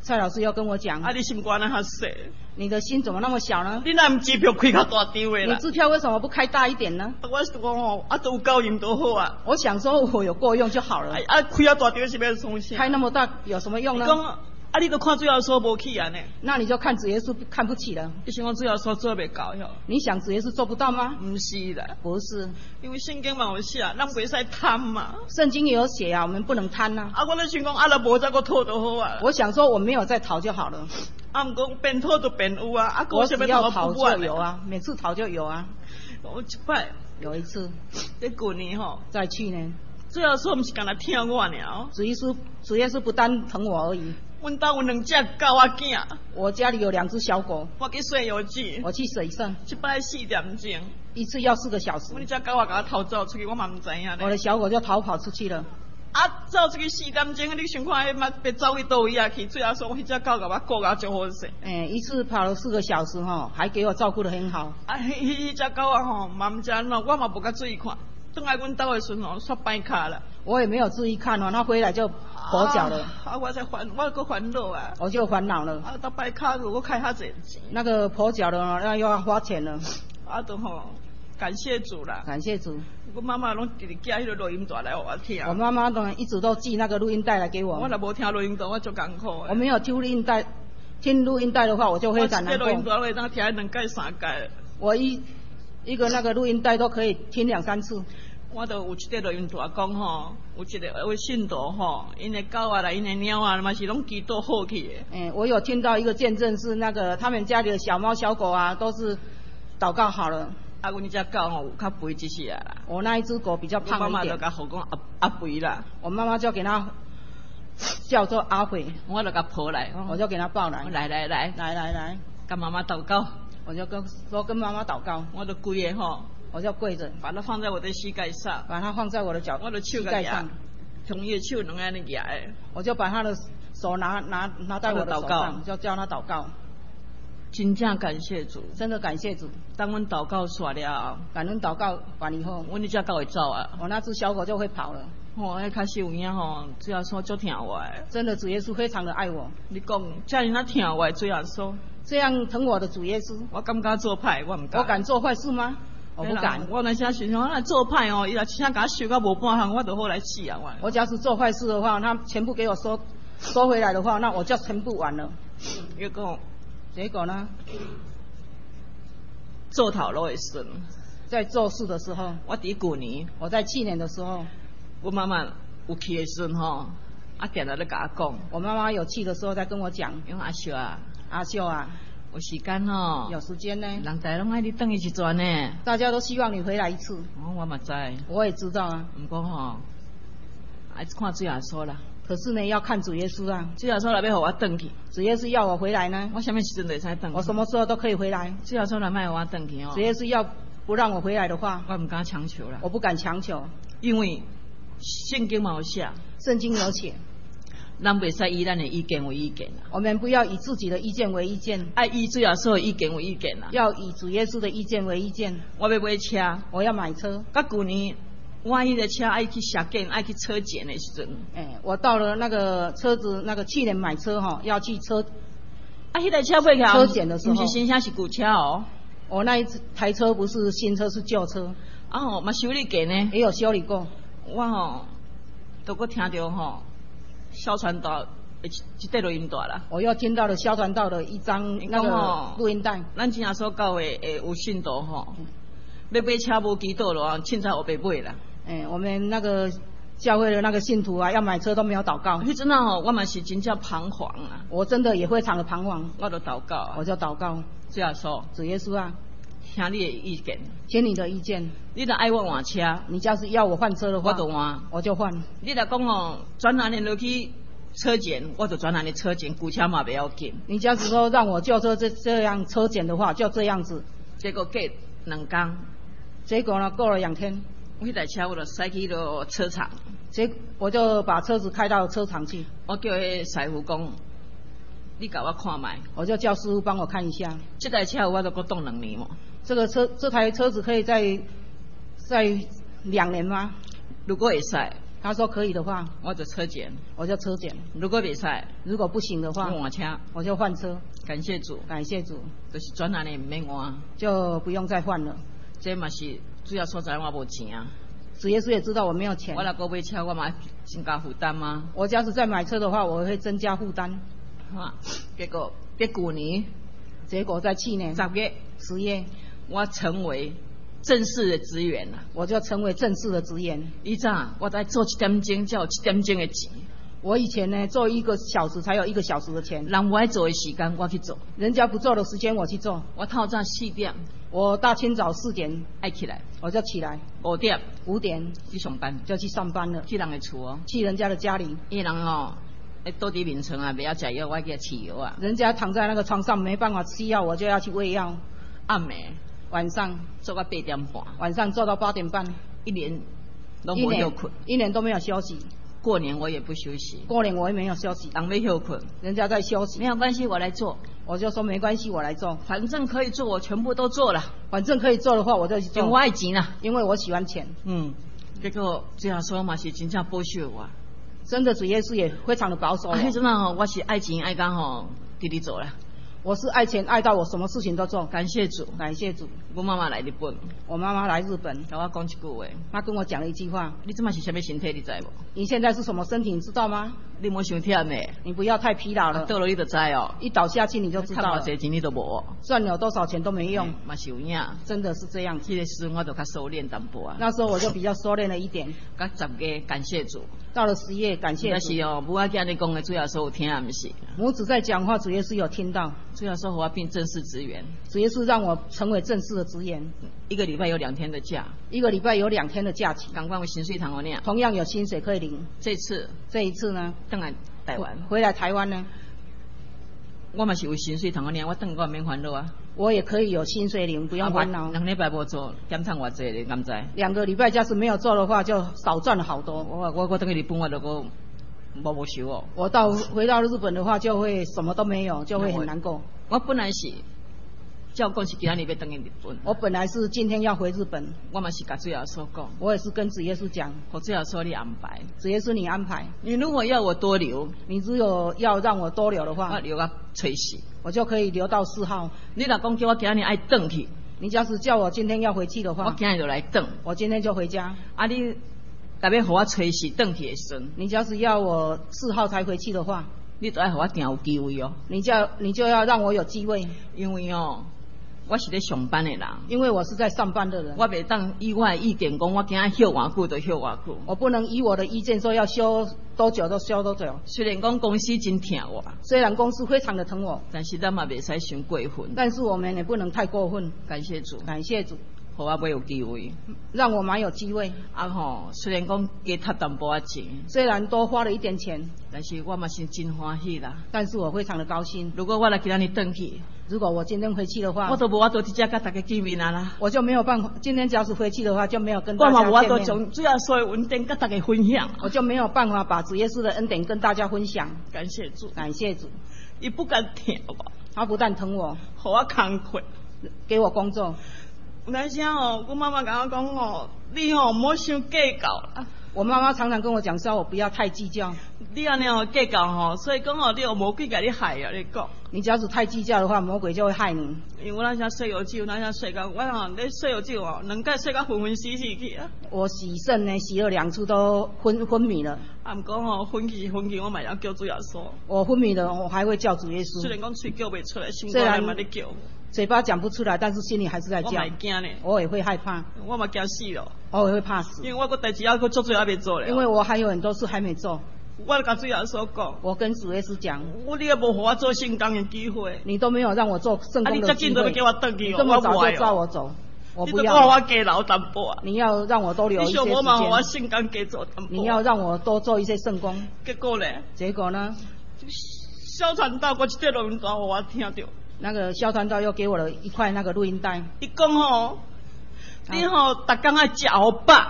蔡老师要跟我讲， 啊，你心肝那么细， 你的心怎么那么小呢？ 你那唔支票开较大张的啦？ 你支票为什么不开大一点呢？ 我是讲哦，啊，都有够用都好啊。 我想说我有够用就好了。 啊，开啊大张是要从啥？ 开那么大有什么用呢？ 啊，你都看主要说无去啊呢？ 那你就看主耶稣看不起了。 你想讲主要说做袂到哟？ 你想主耶稣做不到吗？ 不是的， 不是， 因为圣经嘛有写，咱袂使贪嘛。 圣经也有写啊，我们不能贪呐、 啊。啊，我咧想讲，啊，若无再个讨就好啊。 我想说我没有再讨就好了。 啊，毋讲变讨就变有啊，啊， 我只要讨就有啊，每次讨就有啊。 我一摆有一次， 在去年吼， 在去年， 主要说毋是干那疼我尔哦。 主耶稣，主耶稣不单疼我而已。 阮家有两只狗仔囝， 我家里有两只小狗。 我去洗油剂， 我去洗肾， 一摆四点钟， 一次要四个小时。 阮只狗仔甲我逃走出去，我嘛唔知影咧。 我的小狗就逃跑出去了。 啊，走出去四点钟，你想看迄嘛别走去倒位啊去？最后说，迄只狗甲我顾甲足好势。 诶、欸，一次跑了四个小时吼，还给我照顾得很好。 啊，迄迄只狗啊吼，嘛唔知喏，我嘛无甲注意看。等来阮兜的时候，煞歹卡了。 我也没有注意看哦，它回来就跛脚了。 啊，啊我才烦，我个烦恼啊。 我就烦恼了。 啊，到歹卡了，我开遐济钱。 那个跛脚的呢，那又要花钱了。 啊，都吼，感谢主啦。 感谢主。 我妈妈拢直直寄迄个录音带来我听。 我妈妈呢一直都寄那个录音带来给我。 我若无听录音带，我就艰苦。 我没有听录音带，听录音带的话，我就会感难过。 我录音带我会当听两届三届。 我一一个那个录音带都可以听两三次。 我都有一个录音带讲吼，有一个有信徒吼，因的狗啊啦，因的猫啊，嘛是拢祈祷好去的。 诶、欸，我有听到一个见证是那个他们家里的小猫小狗啊，都是祷告好了。 啊，阮只狗吼有较肥一些啦。 我那一只狗比较胖一点。 我妈妈就甲好讲阿阿肥啦。 我妈妈就给它叫做阿肥， 我就甲抱来， 我就给它抱来。 来来来来来来， 跟妈妈祷告。 我就跟说跟妈妈祷告。 我就跪的吼。 我就跪着， 把它放在我的膝盖上， 把它放在我的脚， 我的膝盖上， 从伊的手能安尼举的， 我就把他的手拿拿拿在我的手上，就叫他祷告。 真正感谢主， 真的感谢主。 当阮祷告煞了， 感恩祷告完以后， 阮那只狗会走啊， 我那只小狗就会跑了。 哦，迄开始有影吼，主要说足疼我的。 真的，主耶稣非常的爱我。 你讲，这样他疼我，主要说这样疼我的主耶稣， 我敢不敢做歹？我唔敢。 我敢做坏事吗？我不敢。 我那些想想，那做歹哦，伊若真甲我收到无半项，我就好来死啊！我。 我假使做坏事的话，他全部给我收收回来的话，那我就全部完了。 结果， 结果呢？ 做头路的时， 在做事的时候， 我伫去年， 我在去年的时候， 我妈妈有气的时吼，啊，定在咧甲我讲， 我妈妈有气的时候在跟我讲， 因为阿秀啊， 阿秀啊。 有时间哦， 有时间呢， 人大拢爱你等一一转呢， 大家都希望你回来一次。 哦，我嘛知， 我也知道啊。 不过吼，还是看主耶稣啦。 可是呢，要看主耶稣啊。 主耶稣来要互我转去， 主耶稣要我回来呢， 我什么时阵会使转？ 我什么时候都可以回来。 主耶稣来卖互我转去哦。 主耶稣要不让我回来的话， 我唔敢强求啦。 我不敢强求， 因为圣经嘛有写， 圣经有写。 咱袂使以咱的意见为意见啦。 我们不要以自己的意见为意见， 爱以主耶稣的意见为意见啦。 要以主耶稣的意见为意见。 我要买车， 我要买车。 甲去年我迄个车爱去车检，爱去车检的时阵， 哎、欸，我到了那个车子，那个去年买车哈，要去车， 啊，迄台车买起来车检的时候， 不是新车是旧车哦。 我那一台车不是新车，是旧车。 啊吼，嘛修理过呢， 也有修理过。 我吼，都搁听到吼，小传道。一一块录音带啦， 我又听到了萧传道的一张那个录音带。 咱今仔所教的诶有信徒吼，要买车无祈祷咯，凊彩学白买啦。 诶、欸，我们那个教会的那个信徒啊，要买车都没有祷告。 迄阵啊吼，我嘛是真正彷徨啊。 我真的也非常的彷徨。 我就祷告啊， 我就祷告。 主耶稣， 主耶稣啊， 听你的意见， 听你的意见。 你若爱我换车， 你要是要我换车的话， 我就换， 我就换。 你若讲吼，转哪年落去？车检，我就转来你车检，旧车嘛不要紧。 你假使说让我旧车这这样车检的话，就这样子。 结果过两天， 结果呢过了两天， 我迄台车我就驶去了车厂， 结我就把车子开到车厂去。 我叫迄师傅讲，你给我看卖。 我就叫师傅帮我看一下。 这台车我都搁动两年嘛。 这个车这台车子可以在在两年吗？ 如果会使。 他说可以的话， 我就车检， 我就车检。 如果比赛， 如果不行的话， 换车， 我就换车。 感谢主， 感谢主， 就是转安尼唔免换， 就不用再换了。 这嘛是主要所在我无钱啊。 主耶稣也知道我没有钱。 我若个买车，我嘛增加负担吗？ 我假使再买车的话，我会增加负担。 啊，结果别去年， 结果在去年十月十月， 我成为正式的职员了， 我就成为正式的职员。 以前我在做七点钟，才有七点钟的钱。 我以前呢，做一个小时才有一个小时的钱。 人不爱做的时间，我去做； 人家不做的时间，我去做。 我透早四点， 我大清早四点爱起来， 我就起来。 五点， 五点去上班， 就去上班了。 去人的厝哦， 去人家的家里。 因为人哦，诶，倒伫眠床啊，袂晓食药，我给他饲药啊。 人家躺在那个床上没办法吃药，我就要去喂药。 暗暝， 晚上做到八点半， 晚上做到八点半， 一年都没休困， 一年都没有休息。 过年我也不休息， 过年我也没有休息。 人没休困， 人家在休息， 没有关系，我来做。 我就说没关系，我来做， 反正可以做，我全部都做了。 反正可以做的话，我就去做。 因为我爱钱啦， 因为我喜欢钱。 嗯，结果这样说嘛是真正保守我。 真的主耶稣也非常的保守我。 啊，真的哦，我是爱钱爱讲吼，给你做了。 我是爱钱爱到我什么事情都做。 感谢主， 感谢主。 我妈妈来日本， 我妈妈来日本， 跟我讲一句话， 她跟我讲了一句话。 你这嘛是什么身体，你知无？ 你现在是什么身体，你知道吗？ 你莫伤忝呢， 你不要太疲劳了。 倒了你就知哦， 一倒下去你就知道了。 赚多少钱你都无， 赚有多少钱都没用， 嘛是有影。 真的是这样。 这个时我就较收敛淡薄啊。 那时候我就比较收敛了一点。 到十月感谢主。 到了十月感谢主。 但是哦，母仔囝你讲的主要说有听啊，不是？ 母子在讲话，主耶稣有听到。 主要说我变正式职员。 主耶稣让我成为正式的职员。 一个礼拜有两天的假。 一个礼拜有两天的假期。 同样有薪水通领。 同样有薪水可以领。 这次这一次呢？ 回来台湾。 回来台湾呢？ 我嘛是有薪水通领，我等我免烦恼啊。 我也可以有薪水领，不用烦恼。 两礼拜无做，减赚偌济你敢知？ 两个礼拜假使没有做的话，就少赚了好多。 我我我等去日本我就个无无收哦。 我到回到日本的话，就会什么都没有，就会很难过。 我本来是。照讲是今仔日要等去日本。 我本来是今天要回日本。 我嘛是甲主耶稣讲。 我也是跟主耶稣讲。 我主耶稣你安排。 主耶稣你安排。 你如果要我多留， 你如果要让我多留的话， 我留到吹死， 我就可以留到四号。 你若讲叫我今日爱等去， 你假使叫我今天要回去的话， 我今日就来等。 我今天就回家。 啊你，特别互我吹死等去的时阵， 你假使要我四号才回去的话， 你都爱互我定有机会哦。 你就你就要让我有机会， 因为哦。我是咧上班的人， 因为我是在上班的人， 我袂当以我的意见讲，我今仔休偌久就休偌久。 我不能以我的意见说要休多久就休多久。 虽然讲公司真疼我， 虽然公司非常的疼我， 但是咱嘛袂使伤过分。 但是我们也不能太过分。 感谢主， 感谢主， 互我买有机会， 让我蛮有机会。 啊吼，虽然讲加赚淡薄仔钱， 虽然多花了一点钱， 但是我嘛是真欢喜啦。 但是我非常的高兴。 如果我来今仔日转去。 如果我今天回去的话， 我都无法度直接甲大家见面啊啦。 我就没有办法，今天假使回去的话，就没有跟大家见面。 我嘛无法度将主要所有恩典跟大家分享。 我就没有办法把主耶稣的恩典跟大家分享。 感谢主， 感谢主。 伊不敢疼我， 他不但疼我， 互我工课， 给我工作。 有当时哦，我妈妈甲我讲哦，你哦唔好伤计较啦。 我妈妈常常跟我讲说，我不要太计较。 你安尼哦计较吼，所以讲哦，你有魔鬼甲你害啊！你讲， 你假如太计较的话，魔鬼就会害你。 因为我那些洗油酒，那些洗到我哦，你洗油酒哦，两届洗到昏昏死死去啊！ 我洗肾呢，洗了两次都昏昏迷了。 啊，毋过哦，昏去昏去，我嘛要叫主耶稣。 我昏迷了，我还会叫主耶稣。 虽然讲嘴叫袂出来，心肝嘛咧叫。 嘴巴讲不出来，但是心里还是在叫。 我嘛惊呢， 我也会害怕。 我嘛惊死咯。 我也会怕死。 因为我个代志还佫做做还没做咧。 因为我还有很多事还没做。 我甲主耶稣讲， 我跟主耶稣讲， 我你也无互我做圣工的机会， 你都没有让我做圣工的机会。 啊，你这紧都要叫我转去哦， 这么早就抓我走，我不要。 你都我加留淡薄啊！ 你要让我多留一些时间。 你想我嘛，我圣工加做淡薄。 你要让我多做一些圣工。 结果呢？ 结果呢？ 小传道我一块录音带互我听到。 那个小传道又给我了一块那个录音带。 伊讲吼，你吼逐工爱食好饱。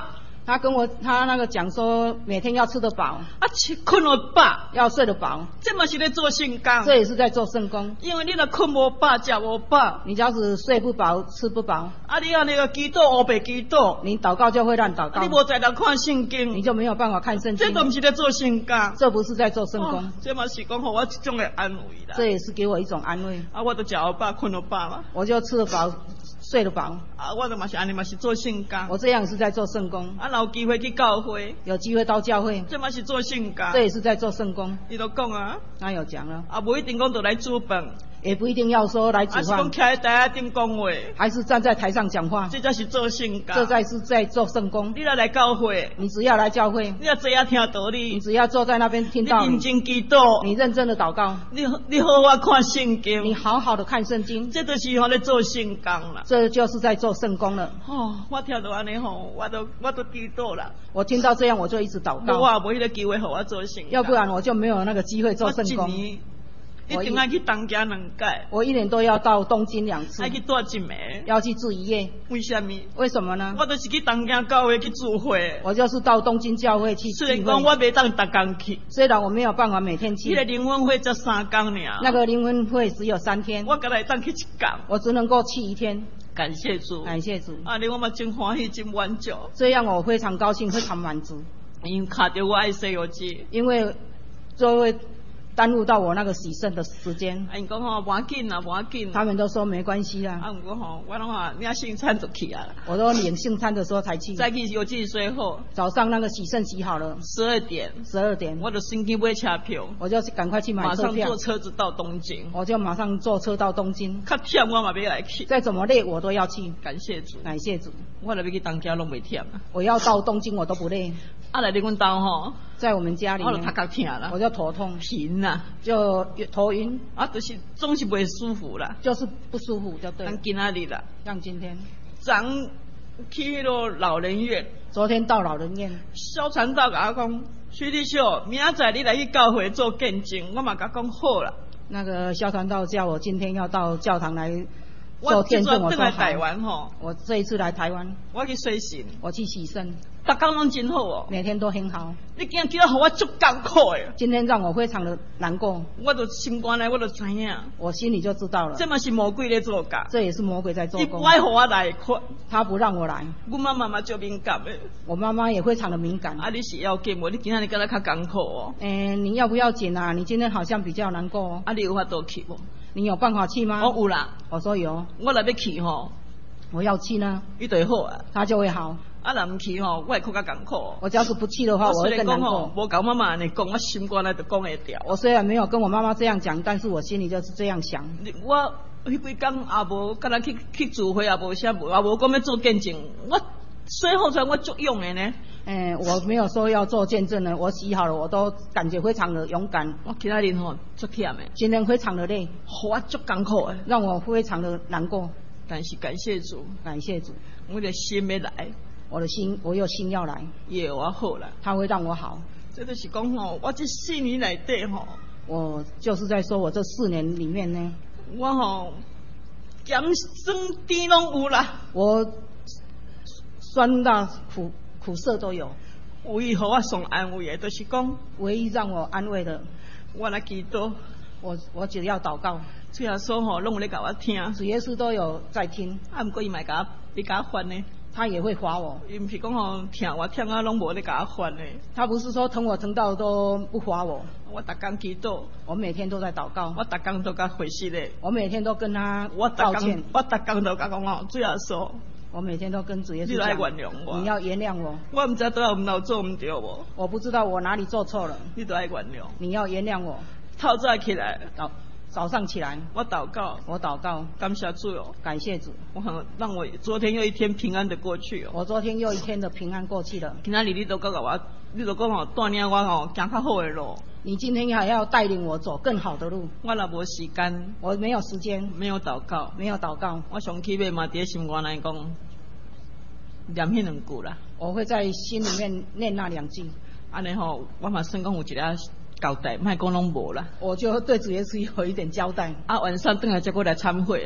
他跟我他那个讲说，每天要吃得饱， 啊，吃困得饱， 要睡得饱， 这嘛是在做圣工， 这也是在做圣工。 因为你若困无饱，食无饱， 你要是睡不饱，吃不饱， 啊，你安尼个祈祷，黑白祈祷， 你祷告就会乱祷告， 你无在那看圣经， 你就没有办法看圣经。 这都不是在做圣工， 这不是在做圣工， 这嘛是讲互我一种的安慰啦。 这也是给我一种安慰。 啊，我都食得饱，困得饱嘛， 我就吃得饱，睡得饱。 啊，我都嘛是安尼，嘛是做圣工。 我这样是在做圣工。 啊，有机会去教会， 有机会到教会， 这嘛是做圣工。 这也是在做圣工。 你都讲啊， 他有讲了。 啊，不一定讲就来煮饭， 也不一定要说来煮饭。 啊，是讲徛在台顶讲话， 还是站在台上讲话。 这才是做圣工。 这才是在做圣工。 你若来教会， 你只要来教会， 你要坐下听道理， 你只要坐在那边听道理， 你认真祈祷， 你认真的祷告， 你你好好看圣经， 你好好的看圣经， 这就是我咧做圣工啦。 这就是在做圣工了。 哦，我听到安尼吼，我都我都祈祷啦。 我听到这样，我就一直祷告。 我也无迄个机会，互我做圣工， 要不然我就没有那个机会做圣工。 一定要去东京两届， 我一年都要到东京两次， 要去住一暝， 要去住一夜。 为什么？ 为什么呢？ 我都是去东京教会去聚会， 我就是到东京教会去聚会。 虽然讲我袂当逐工去， 虽然我没有办法每天去。 那个灵恩会才三天尔， 那个灵恩会只有三天， 我才来当去一天， 我只能够去一天。 感谢主， 感谢主。 啊，你我嘛真欢喜，真满足。 这样我非常高兴，非常满足。 因为卡着我爱西游记， 因为就会耽误到我那个洗肾的时间。 啊，因讲吼，无要紧啦，无要紧。 他们都说没关系啦。 啊，不过吼，我拢话领圣餐就去啊啦。 我都领圣餐的时候才去。 再去游记最后。 早上那个洗肾洗好了。 十二点。 十二点。 我就先去买车票。我就赶快去买车票。 马上坐车子到东京。 我就马上坐车到东京。 较忝我嘛要来去。 再怎么累我都要去。 感谢主。 感谢主。 我来要去东京拢袂忝啊。 我要到东京我都不累。 啊来你阮兜吼。 在我们家里面。 我就头壳疼啦。 我就头痛。 晕啦。 就头晕。 啊，就是总是袂舒服啦。 就是不舒服就对了。 像今仔日啦。 像今天。 昨去迄个老人院。 昨天到老人院。 萧传道甲我讲，徐弟兄，明仔载你来去教会做见证，我嘛甲讲好啦。 那个萧传道叫我今天要到教堂来。做见证，我说好。 台湾吼， 我这一次来台湾， 我去洗肾， 我去洗肾， 逐工拢真好哦， 每天都很好。 你今日叫我足艰苦的， 今天让我非常的难过。 我就心肝内我就知影， 我心里就知道了。 这嘛是魔鬼在做工， 这也是魔鬼在做工。 你不爱互我来看， 他不让我来。 我妈妈嘛就敏感的， 我妈妈也非常的敏感。 啊，你是要紧无？你今日敢若较艰苦哦。 诶，你要不要紧啊？你今天好像比较难过哦。 啊，你有法度去无？ 你有办法去吗？ 我有啦。 我说有。 我若要去吼， 我要去呢， 伊就会好啊， 他就会好。 啊，若唔去吼，我会更加艰苦。 我要是不去的话，我会更难过。 无甲妈妈安尼讲，我心肝内就讲会掉。 我虽然没有跟我妈妈这样讲，但是我心里就是这样想。 我迄几工也无，敢若去去聚会也无啥，无也无讲要做见证。我洗好出来，我足勇的呢。 诶、欸，我没有说要做见证呢，我洗好了，我都感觉非常的勇敢。 我今仔日吼足忝的， 今天非常的累， 我足艰苦的， 让我非常的难过。 但是感谢主， 感谢主， 我的心要来， 我的心，我有心要来， 也我好啦， 他会让我好。 这就是讲吼，我这四年内底吼， 我就是在说我这四年里面呢， 我吼咸酸甜拢有啦， 我酸辣苦苦涩都有。 唯一互我上安慰的，就是讲， 唯一让我安慰的， 我来祈祷， 我我只要祷告， 主耶稣吼拢有咧甲我听， 主耶稣都有在听。 啊，毋过伊嘛甲我，你甲我烦呢， 他也会罚我。 伊毋是讲吼疼我疼啊，拢无咧甲我烦呢。 他不是说疼我疼到都不罚我。 我逐工祈祷， 我每天都在祷告， 我逐工都甲回息咧， 我每天都跟他我道歉， 我逐工都甲讲哦，主耶稣。 我每天都跟主耶稣讲， 你来原谅我， 你要原谅我。 我唔知道我哪做唔对无， 我不知道我哪里做错了。 你都爱原谅， 你要原谅我。 透早起来， 早早上起来， 我祷告， 我祷告， 感谢主哦， 感谢主， 我很让我昨天又一天平安的过去哦。 我昨天又一天的平安过去了。 今仔日你都讲我，你都讲哦，带领我哦，行较好的路。 你今天还要带领我走更好的路。 我若无时间， 我没有时间， 没有祷告， 没有祷告。 我上起码嘛伫心肝内讲。念迄两句啦， 我会在心里面念那两句。 安尼吼，我嘛算讲有一个交代，莫讲拢无啦。 我就对主耶稣有一点交代。 啊，晚上等下再过来参会啦。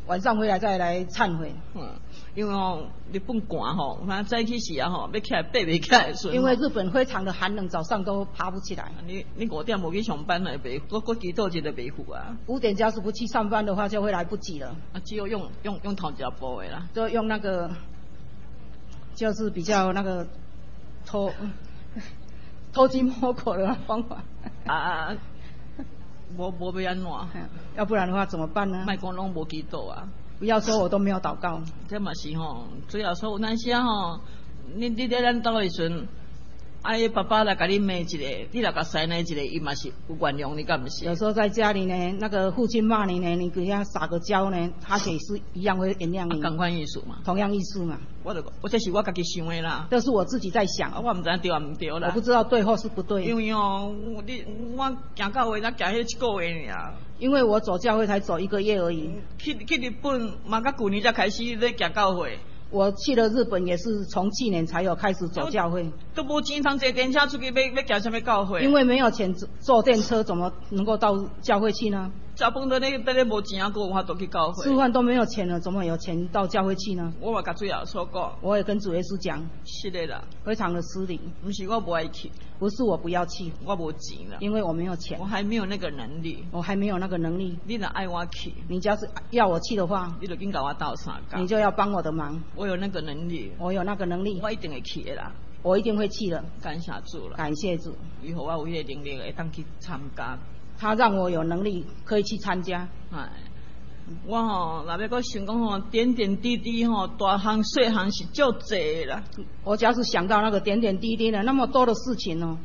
晚上回来再来忏悔。 嗯，因为哦，日本寒吼，反正早起时啊吼，要起来爬袂起来的。 因为日本非常的寒冷，早上都爬不起来。 你你五点无去上班来袂，我我祈祷一个袂赴啊。 五点假使不去上班的话，就会来不及了。 啊，只有用用用头一步的啦。 就用那个，就是比较那个偷偷鸡摸狗的方法。 啊。无无要安怎？ 要不然的话怎么办呢？ 卖讲拢无祈祷啊！ 不要说我都没有祷告。 这嘛是吼，主要说有当时吼，你你在咱兜的时阵，啊，伊爸爸来甲你骂一个，你来甲塞那一个，伊嘛是有原谅你，敢不是？ 有时候在家里呢，那个父亲骂你呢，你给他撒个娇呢，他也是一样会原谅你。 同款意思嘛。 同样意思嘛。 我就我这是我家己想的啦。 这是我自己在想， 我唔知对啊唔对啦。 我不知道对或是不对。 因为哦，你我行教会才行迄一个月尔。 因为我走教会才走一个月而已。 去去日本嘛，到去年才开始咧行教会。 我去了日本也是从去年才有开始走教会。 都无钱通坐电车出去要要行什么教会？ 因为没有钱坐电车，怎么能够到教会去呢？ 食饭都咧都咧无钱啊，个有法度去教会。 吃饭都没有钱了，怎么有钱到教会去呢？ 我嘛甲主耶稣讲。 我也跟主耶稣讲。 是的啦。 非常的失礼。 不是我不爱去。 不是我不要去。 我无钱啦。 因为我没有钱。 我还没有那个能力。 我还没有那个能力。 你若爱我去。 你要是要我去的话， 你就紧甲我斗相共。 你就要帮我的忙。 我有那个能力。 我有那个能力。 我一定会去的啦。 我一定会去的。 感谢主了。 感谢主。 以后我有迄个能力会当去参加。 他让我有能力可以去参加。 哎，我吼，若要搁想讲吼，点点滴滴吼，大项细项是足济啦。 我假使想到那个点点滴滴的那么多的事情哦，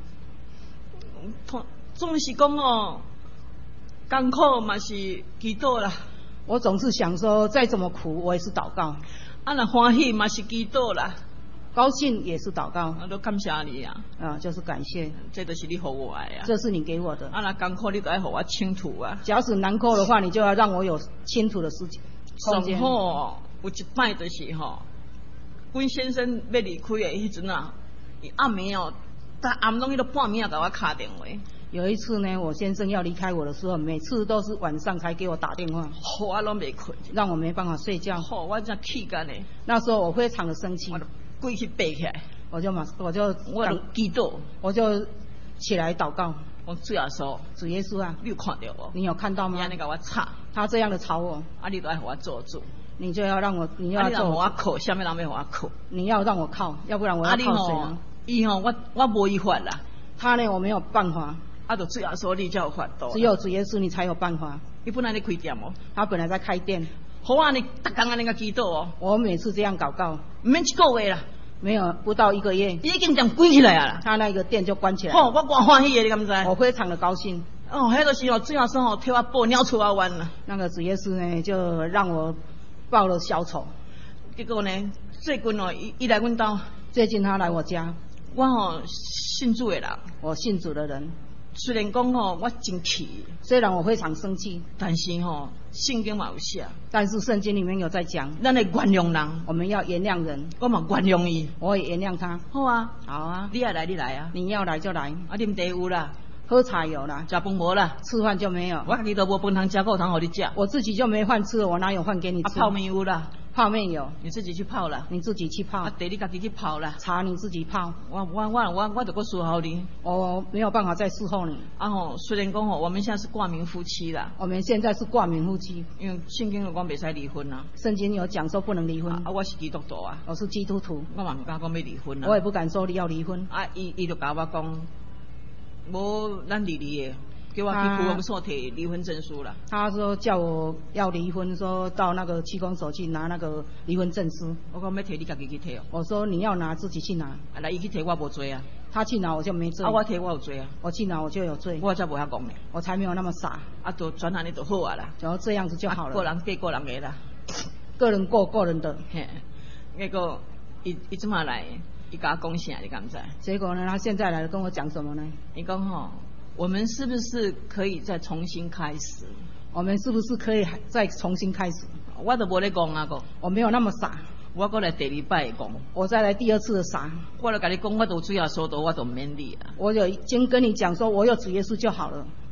总是讲哦，艰苦嘛是祈祷啦。 我总是想说，再怎么苦，我也是祷告。 啊，若欢喜嘛是祈祷啦。 高兴也是祷告， 啊，都感谢你啊！ 啊，就是感谢， 这都是你给我的啊， 这是你给我的。 啊，那艰苦你都要给我倾吐啊！ 假使难过的话，你就要让我有倾吐的时间空间。 上好有一摆就是吼，阮先生要离开的迄阵啊，伊暗暝哦，但暗拢伊都半暝啊，给我打电话。 有一次呢，我先生要离开我的时候，每次都是晚上才给我打电话， 好我拢没困， 让我没办法睡觉。 好，我真气干嘞。 那时候我非常的生气。 跪去背起来， 我就马我就我就祈祷， 我就起来祷告。 我主耶稣， 主耶稣啊， 你有看到我？ 你有看到吗？ 你给我吵， 他这样的吵我， 啊，你都要给我做主， 你就要让我，你要做我靠，下面人要我靠， 你要让我靠，要不然我要靠谁呢？ 伊吼，我我无伊法啦， 他呢，我没有办法。 啊，就主耶稣你才有法度， 只有主耶稣你才有办法。 你本来在开店哦， 他本来在开店。 好啊，你逐工安尼个祈祷哦， 我每次这样祷告， 唔免一个月啦。 没有不到一个月， 已经将关起来啊！ 他那个店就关起来。 哦，我多欢喜的，你敢知？ 我非常的高兴。 哦，迄个时候主要是哦，替我报鸟出我弯了。 那个主耶稣呢，就让我报了小丑。 结果呢，最近哦，伊伊来阮家。 最近他来我家。 我哦信主的人， 我信主的人。 虽然讲吼，我真气， 虽然我非常生气， 但是吼，圣经嘛有写， 但是圣经里面有在讲， 咱会原谅人， 我们要原谅人。 我嘛原谅伊， 我也原谅他。 好啊， 好啊， 你要来你来啊， 你要来就来。 啊，啉茶有啦， 喝茶有啦， 食饭无啦， 吃饭就没有。 我家己都无饭通食，够通互你食。 我自己就没饭吃，我哪有饭给你吃？ 啊，泡面有啦。 泡面有， 你自己去泡啦。 你自己去泡。 啊，茶你家己去泡啦。 茶你自己泡。 我我我我我就搁伺候你。 我没有办法再伺候你。 啊吼，虽然讲吼，我们现在是挂名夫妻啦。 我们现在是挂名夫妻。 因为圣经有讲袂使离婚啦。 圣经有讲说不能离婚。 啊，我是基督徒啊。 我是基督徒。 我嘛唔敢讲要离婚啦。 我也不敢说你要离婚。 啊，伊伊就甲我讲，无咱离离的。叫我去区公所摕离婚证书了。 他说叫我要离婚，说到那个区公所去拿那个离婚证书。 我讲要摕你家己去摕哦。 我说你要拿自己去拿。 啊，来伊去摕我无罪啊。 他去拿我就没罪。 啊，我摕我有罪啊。 我去拿我就有罪。 我才无遐讲呢。 我才没有那么傻。 啊，就转安尼就好啊啦。 然后这样子就好了。 啊、个人过个人的啦。 个人过个人的。 嘿，那个伊伊怎么来？伊甲我讲啥？你敢知？ 结果呢？他现在来跟我讲什么呢？ 你讲吼。我们是不是可以再重新开始？ 我们是不是可以再重新开始？ 我都无咧讲啊个， 我没有那么傻。 我过来第二摆讲， 我再来第二次的傻。 我来跟你讲，我都主要说到，我都免你啊。 我有已经跟你讲说，我有主耶稣就好了。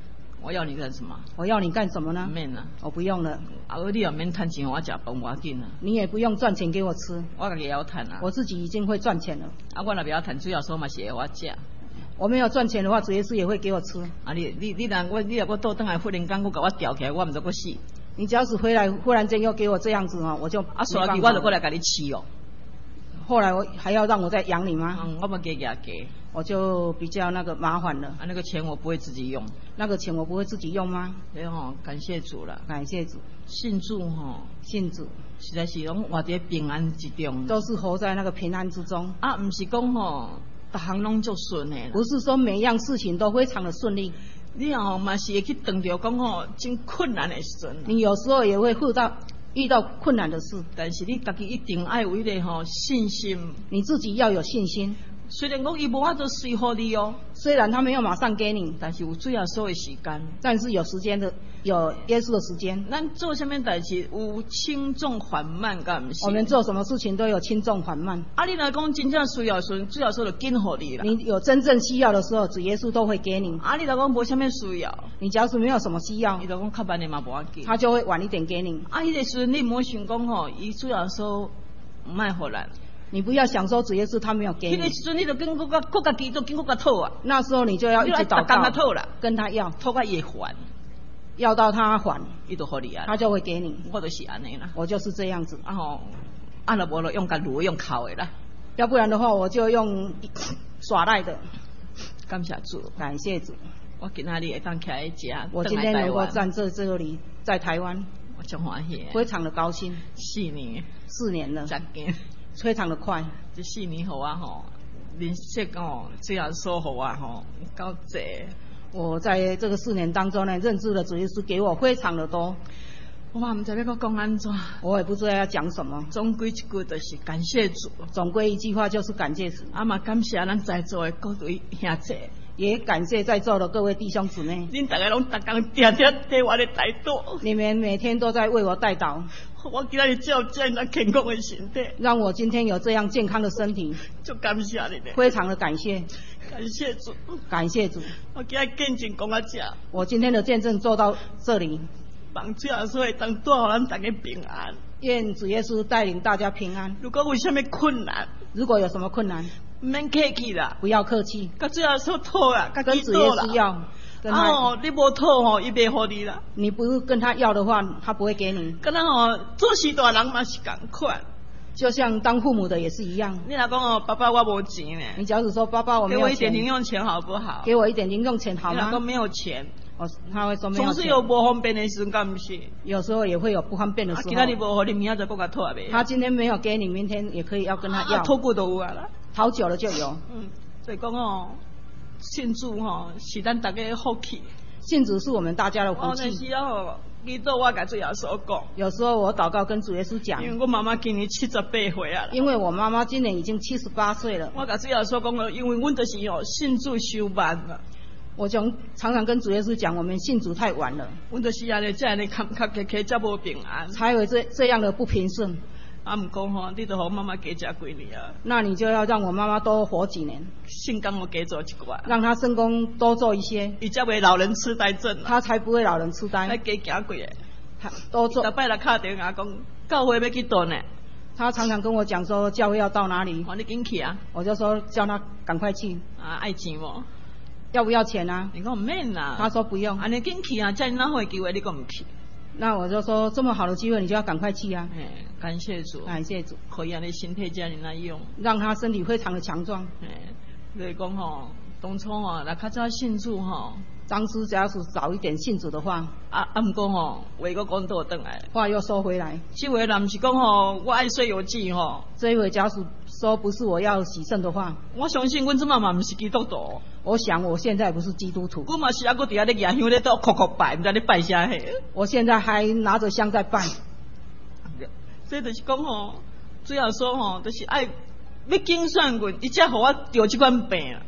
我要你干什么？ 我要你干什么呢？ 免啦， 我不用了。 啊，你也免赚钱，我吃饭我紧啊。 你也不用赚钱给我吃， 我自己也要赚啊。 我自己已经会赚钱了。 啊，我若不要赚，主要说嘛是给我吃。 我没有赚钱的话，主耶稣也会给我吃。 啊，你你你若我你若我倒转来，忽然间我给我吊起来，我唔知我死。 你只要是回来，忽然间又给我这样子哈，我就啊，所以我就过来给你吃哦。 后来我还要让我再养你吗？ 嗯，我不给给他给。 我就比较那个麻烦了。 啊，那个钱我不会自己用。 那个钱我不会自己用吗？ 对吼，感谢主了。 感谢主。 信主吼， 信主， 实在是拢活在平安之中。 都是活在那个平安之中。 啊，不是讲吼，逐项拢就顺的。 不是说每一样事情都非常的顺利。 你吼嘛是会去碰到讲吼真困难的时阵。 你有时候也会遇到遇到困难的事， 但是你家己一定要有迄个吼信心。 你自己要有信心。 虽然讲伊无法度随和你哦， 虽然他没有马上给你， 但是有最后所的时间， 但是有时间的，有耶稣的时间。 咱做什么代志有轻重缓慢，敢不是？ 我们做什么事情都有轻重缓慢。 啊，你若讲真正需要时，最后说就紧互你啦。 你有真正需要的时候，主耶稣都会给你。 啊，你若讲无什么需要， 你假如是没有什么需要， 伊就讲较慢的嘛无要紧， 他就会晚一点给你。 啊，迄个时你莫想讲吼，伊最后说唔爱互咱。 你不要想说主耶稣他没有给你， 那个时阵你就跟国家国家基督跟国家讨啊， 那时候你就要一直祷告， 讨啦， 跟他要， 讨个也还， 要到他还， 伊就互你啊， 他就会给你。 我就是安尼啦， 我就是这样子。 啊吼，啊若无就用甲炉用烤的啦， 要不然的话我就用耍赖的。 感谢主， 感谢主。 我今仔日会当起来食， 我今天能够站这这里，在台湾， 我真欢喜， 非常的高兴。 四年， 四年了， 真紧。 非常的快， 这四年后啊吼，认识哦，这样说好啊吼，够济。 我在这个四年当中呢，认知的主耶稣给我非常的多。 我嘛唔知要讲安怎， 我也不知道要讲什么。 总归一句就是感谢主， 总归一句话就是感谢主。 啊嘛感谢咱在座的各位兄弟， 也感谢在座的各位弟兄姊妹。 恁大家拢逐工定定替我咧带祷， 你们每天都在为我带祷。 我今日只有这样健康的身体， 让我今天有这样健康的身体， 就感谢你咧， 非常的感谢， 感谢主， 感谢主。 我今日见证讲到这， 我今天的见证做到这里， 望主耶稣会当带互咱大家平安， 愿主耶稣带领大家平安。 如果有什么困难， 如果有什么困难， 唔免客气啦， 不要客气， 甲主耶稣讨啦， 跟主耶稣要。 啊哦，你无讨吼，伊袂互你啦。 你不跟他要的话，他不会给你。 跟他吼，做事大人嘛是共款， 就像当父母的也是一样。 你若讲哦，爸爸我无钱呢， 你假如说爸爸我没有钱， 给我一点零用钱好不好？ 给我一点零用钱好吗？ 你若讲没有钱， 哦，他会说没有钱。 总是有不方便的时阵，敢不是？ 有时候也会有不方便的时候。 今仔日无互你，明仔再搁甲讨呗。 他今天没有给你，明天也可以要跟他要。 讨过都有啊啦， 讨久了就有。 嗯，所以讲哦，信主吼是咱大家的福气。 信主是我们大家的福气。 哦，那时候你做我甲主耶稣讲。 有时候我祷告跟主耶稣讲。 因为我妈妈今年七十八岁啊。 因为我妈妈今年已经七十八岁了。 我甲主耶稣讲了，因为阮就是哦信主修慢了。 我常常常跟主耶稣讲，我们信主太晚了。 阮就是安尼，这样的坎坎坷坷，才无平安。 才有这这样的不平顺。 啊，唔讲吼，你都互妈妈加食几年啊？ 那你就要让我妈妈多活几年， 圣工我加做一寡， 让她圣工多做一些， 伊才袂老人痴呆症啊。 她才不会老人痴呆。 来加行几个， 多做。 逐摆来敲电话讲，教会要去倒呢？ 她常常跟我讲说教会要到哪里， 哦，你紧去啊！ 我就说叫她赶快去。 啊，爱钱无？ 要不要钱啊？ 你讲免啦。 她说不用。 安尼紧去啊！遮尔好的机会你讲唔去？ 那我就说这么好的机会，你就要赶快去啊！ 哎，感谢主， 感谢主， 可以安尼身体遮尔来用， 让他身体非常的强壮。 哎，就是讲吼，当初吼，若较早信主吼， 当初假如早一点信主的话， 啊啊，唔讲吼，话个讲倒转来， 话又收回来。 这回若唔是讲吼，我爱说有记吼， 这一回假如说不是我要洗肾的话， 我相信阮即妈嘛唔是基督徒。 我想我现在不是基督徒， 我嘛是还搁伫遐咧牙香咧倒哭哭拜，唔知咧拜啥嘿。 我现在还拿着香在拜。 这就是讲吼，主要说吼，就是爱要精算阮，伊才互我得即款病啊。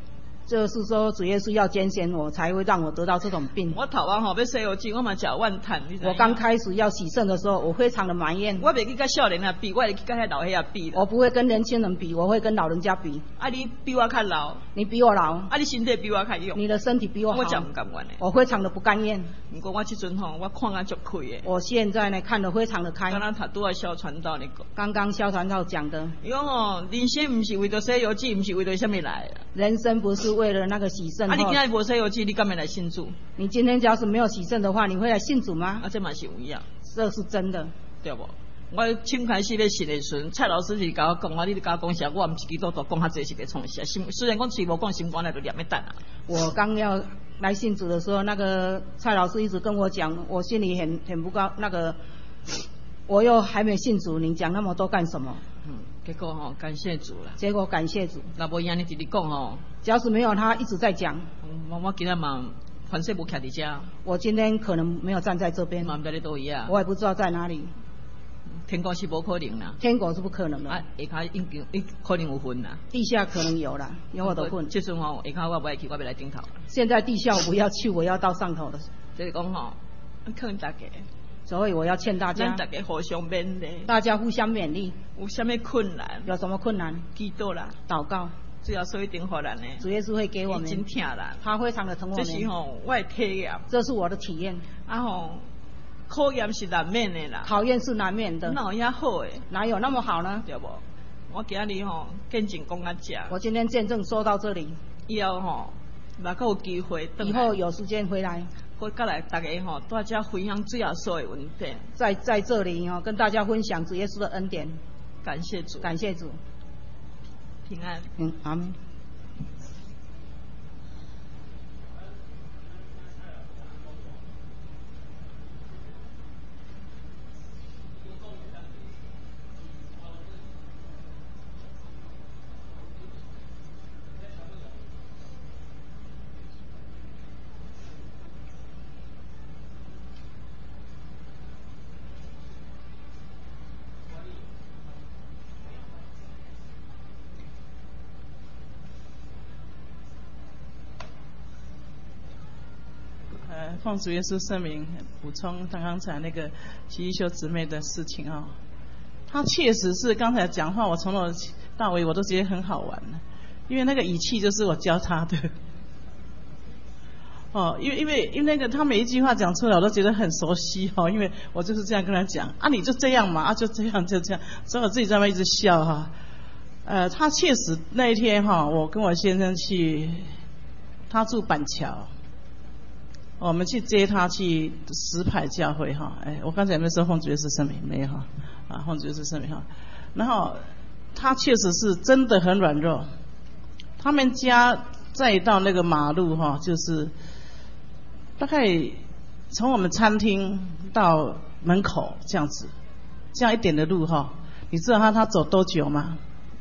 就是说主耶稣要拣选我，才会让我得到这种病。 我头啊吼要西游记，我嘛食万叹。 我刚开始要洗肾的时候，我非常的埋怨。 我袂去跟少年啊比，我会去跟迄老岁仔比。 我不会跟年轻人比，我会跟老人家比。 啊，你比我较老， 你比我老。 啊，你身体比我较勇。 你的身体比我好。 我真唔甘愿的。 我非常的不甘愿。 不过我这阵吼，我看啊足开的。 我现在呢看得非常的开。 刚刚他拄啊萧传道那个。 刚刚萧传道讲的。 伊讲吼，人生唔是为着西游记，唔是为着什么来的。 人生不是为了那个洗肾。 啊，你今日无西游记，你敢会来信主？ 你今天假使没有洗肾的话，你会来信主吗？ 啊，这嘛是有影。 这是真的， 对不？我刚开始咧信的时阵，蔡老师是甲我讲，我你甲我讲啥，我唔是基督徒，讲较济是咧创啥。心虽然讲嘴无讲，心肝内就念要等啊。 我刚要来信主的时候，那个蔡老师一直跟我讲，我心里很很不高，那个我又还没信主，你讲那么多干什么？ 嗯，结果吼、哦、感谢主了。 结果感谢主。 那无安尼直直讲吼， 假使没有他一直在讲， 我我今日嘛。反正不徛伫遮， 我今天可能没有站在这边， 嘛唔知你倒位啊， 我也不知道在哪里。 天国是不可能啦， 天国是不可能的。 啊，下骹应该可能有魂啦， 地下可能有啦，有我的魂。 这阵吼，下骹我不爱去，我要来顶头。 现在地下我不要去，我要到上头的。 就是讲吼，劝大家， 所以我要劝大家， 咱大家互相勉励， 大家互相勉励。 有什么困难？ 有什么困难？ 祈祷啦， 祷告。 主要是一定互咱的， 主耶稣会给我们。 真疼啦， 他非常的疼我们。 这是吼我的体验， 这是我的体验。 啊吼，考验是难免的啦， 考验是难免的。 哪有遐好诶？ 哪有那么好呢？ 对不？我今日吼见证讲到这。 我今天见证说到这里。 以后吼，若够有机会， 以后有时间回来， 我再来大家吼，大家分享主耶稣的恩典。 在在这里哦，跟大家分享主耶稣的恩典。 感谢主， 感谢主， 平安。 嗯，阿们。 奉主耶稣圣名补充他刚才那个徐一修姊妹的事情啊、哦，他确实是刚才讲话，我从头到尾我都觉得很好玩，因为那个语气就是我教他的。哦，因为因为因为那个他每一句话讲出来，我都觉得很熟悉哦，因为我就是这样跟他讲啊，你就这样嘛，啊就这样就这样，所以我自己在那边一直笑哈。呃，他确实那一天哈，我跟我先生去，他住板桥。我们去接他去石牌教会哈，哎，我刚才有没有说奉主耶稣圣名？没有哈，啊，奉主耶稣圣名哈。然后他确实是真的很软弱，他们家再到那个马路哈，就是大概从我们餐厅到门口这样子，这样一点的路哈，你知道他他走多久吗？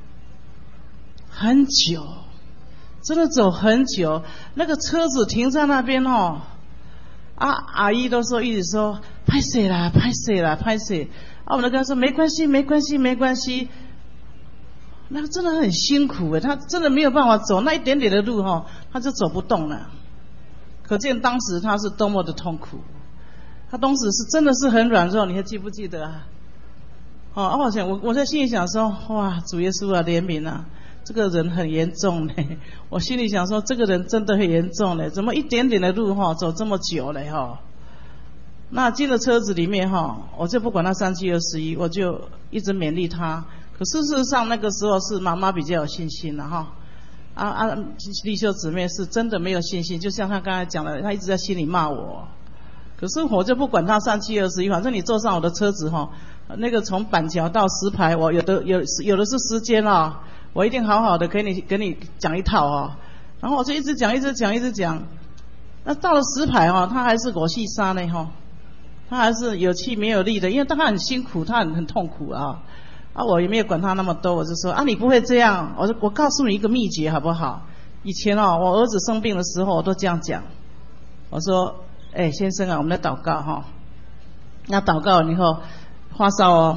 很久，真的走很久，那个车子停在那边哦。啊，阿姨都说一直说拍谁啦，拍谁啦，拍谁。啊，我都跟他说没关系，没关系，没关系。那个真的很辛苦诶，他真的没有办法走那一点点的路哈，他就走不动了。可见当时他是多么的痛苦。他当时是真的是很软弱，你还记不记得啊？哦，啊，我想我我在心里想说，哇，主耶稣啊，怜悯啊。这个人很严重嘞，我心里想说，这个人真的很严重嘞，怎么一点点的路哈走这么久嘞哈？那进了车子里面哈，我就不管他三七二十一，我就一直勉励他。可是事实上那个时候是妈妈比较有信心了哈，啊啊，丽秀姊妹是真的没有信心，就像他刚才讲的，他一直在心里骂我。可是我就不管他三七二十一，反正你坐上我的车子哈，那个从板桥到石牌，我有的有有的是时间啊。我一定好好的给你给你讲一套哦，然后我就一直讲一直讲一直讲，那到了石牌哦，他还是我细沙呢哈，他还是有气没有力的，因为他很辛苦，他很很痛苦啊，啊我也没有管他那么多，我就说啊你不会这样，我说我告诉你一个秘诀好不好？以前哦我儿子生病的时候我都这样讲，我说哎先生啊我们来祷告哈，那祷告以后发烧哦，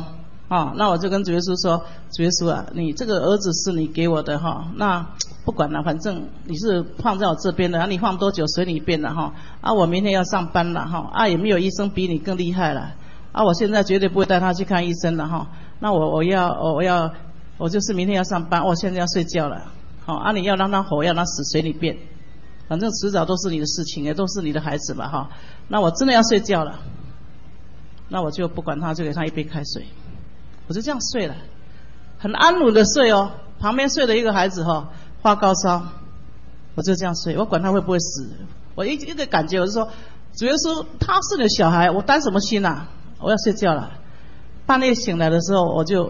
哦，那我就跟主耶稣说，主耶稣啊，你这个儿子是你给我的哈，那不管了，反正你是放在我这边的，啊，你放多久随你便了哈。啊，我明天要上班了哈，啊也没有医生比你更厉害了，啊我现在绝对不会带他去看医生了哈。那我我要我要我就是明天要上班，我现在要睡觉了，好啊，你要让他活要让他死随你便，反正迟早都是你的事情，也都是你的孩子嘛哈。那我真的要睡觉了，那我就不管他，就给他一杯开水。我就这样睡了，很安稳的睡哦。旁边睡了一个孩子哈、哦，发高烧，我就这样睡，我管他会不会死。我一一个感觉，我就说，主耶稣，他是你的小孩，我担什么心啊？我要睡觉了。半夜醒来的时候，我就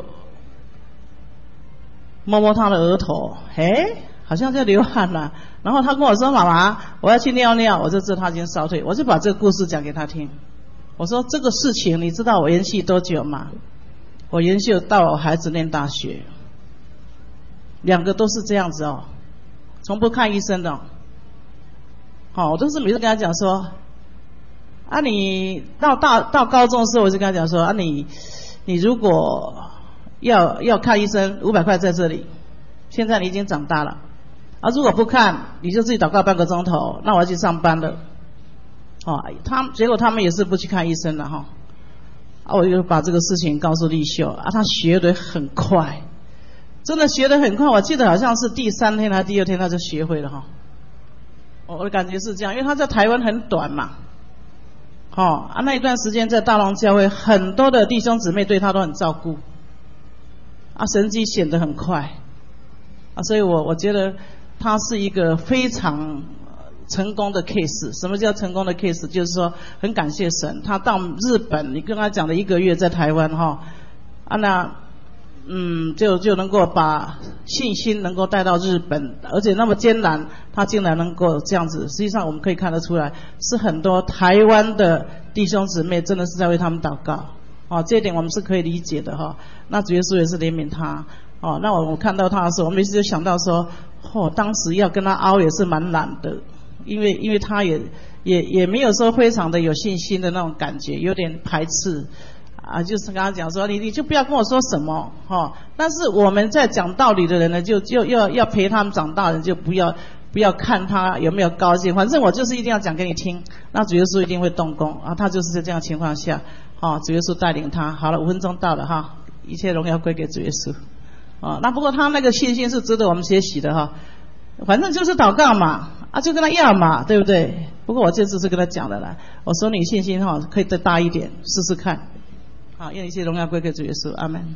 摸摸他的额头，哎，好像在流汗了。然后他跟我说：“妈妈，我要去尿尿。”我就知道他已经烧退，我就把这个故事讲给他听。我说：“这个事情你知道我延续多久吗？”我延续到我孩子念大学，两个都是这样子哦，从不看医生的、哦。好、哦，我都是每次跟他讲说，啊你到大到高中的时候，我就跟他讲说，啊你你如果要要看医生，五百块在这里，现在你已经长大了，啊如果不看，你就自己祷告半个钟头，那我要去上班了。哦，他结果他们也是不去看医生了哈。哦啊，我就把这个事情告诉丽秀啊，他学得很快，真的学得很快。我记得好像是第三天还是第二天他就学会了哈。我的感觉是这样，因为他在台湾很短嘛，哦啊那一段时间在大龙教会，很多的弟兄姊妹对他都很照顾，啊神迹显得很快，啊所以我我觉得他是一个非常成功的 case。 什么叫成功的 case？ 就是说很感谢神，他到日本，你跟他讲了一个月在台湾哈，啊那嗯就就能够把信心能够带到日本，而且那么艰难，他竟然能够这样子。实际上我们可以看得出来，是很多台湾的弟兄姊妹真的是在为他们祷告，哦这一点我们是可以理解的哈。那主耶稣也是怜悯他，哦那我我看到他的时候，我每次就想到说，哦当时要跟他凹也是蛮难的。因为因为他也也也没有说非常的有信心的那种感觉，有点排斥啊，就是跟他讲说你你就不要跟我说什么哈、哦。但是我们在讲道理的人呢，就就要要陪他们长大人，就不要不要看他有没有高兴，反正我就是一定要讲给你听。那主耶稣一定会动工啊，他就是在这样的情况下，哦主耶稣带领他。好了，五分钟到了哈，一切荣耀归给主耶稣。哦，那不过他那个信心是值得我们学习的哈。反正就是祷告嘛，啊就跟他要嘛，对不对？不过我这次是跟他讲的啦，我说你信心哈可以再大一点，试试看。好，愿一切荣耀归给主耶稣，阿们。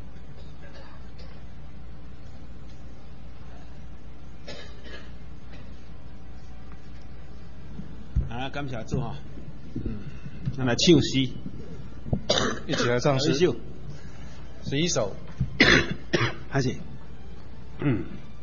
啊，感谢主哈，嗯，咱来唱诗， 一起来唱诗， 十十一首， 还是，嗯。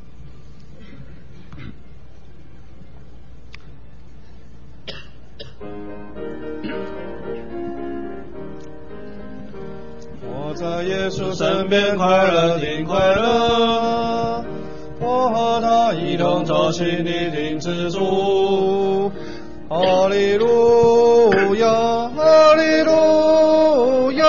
我在耶稣身边快乐地快乐，我和他一同走心里定之主。哈利路亚，哈利路亚，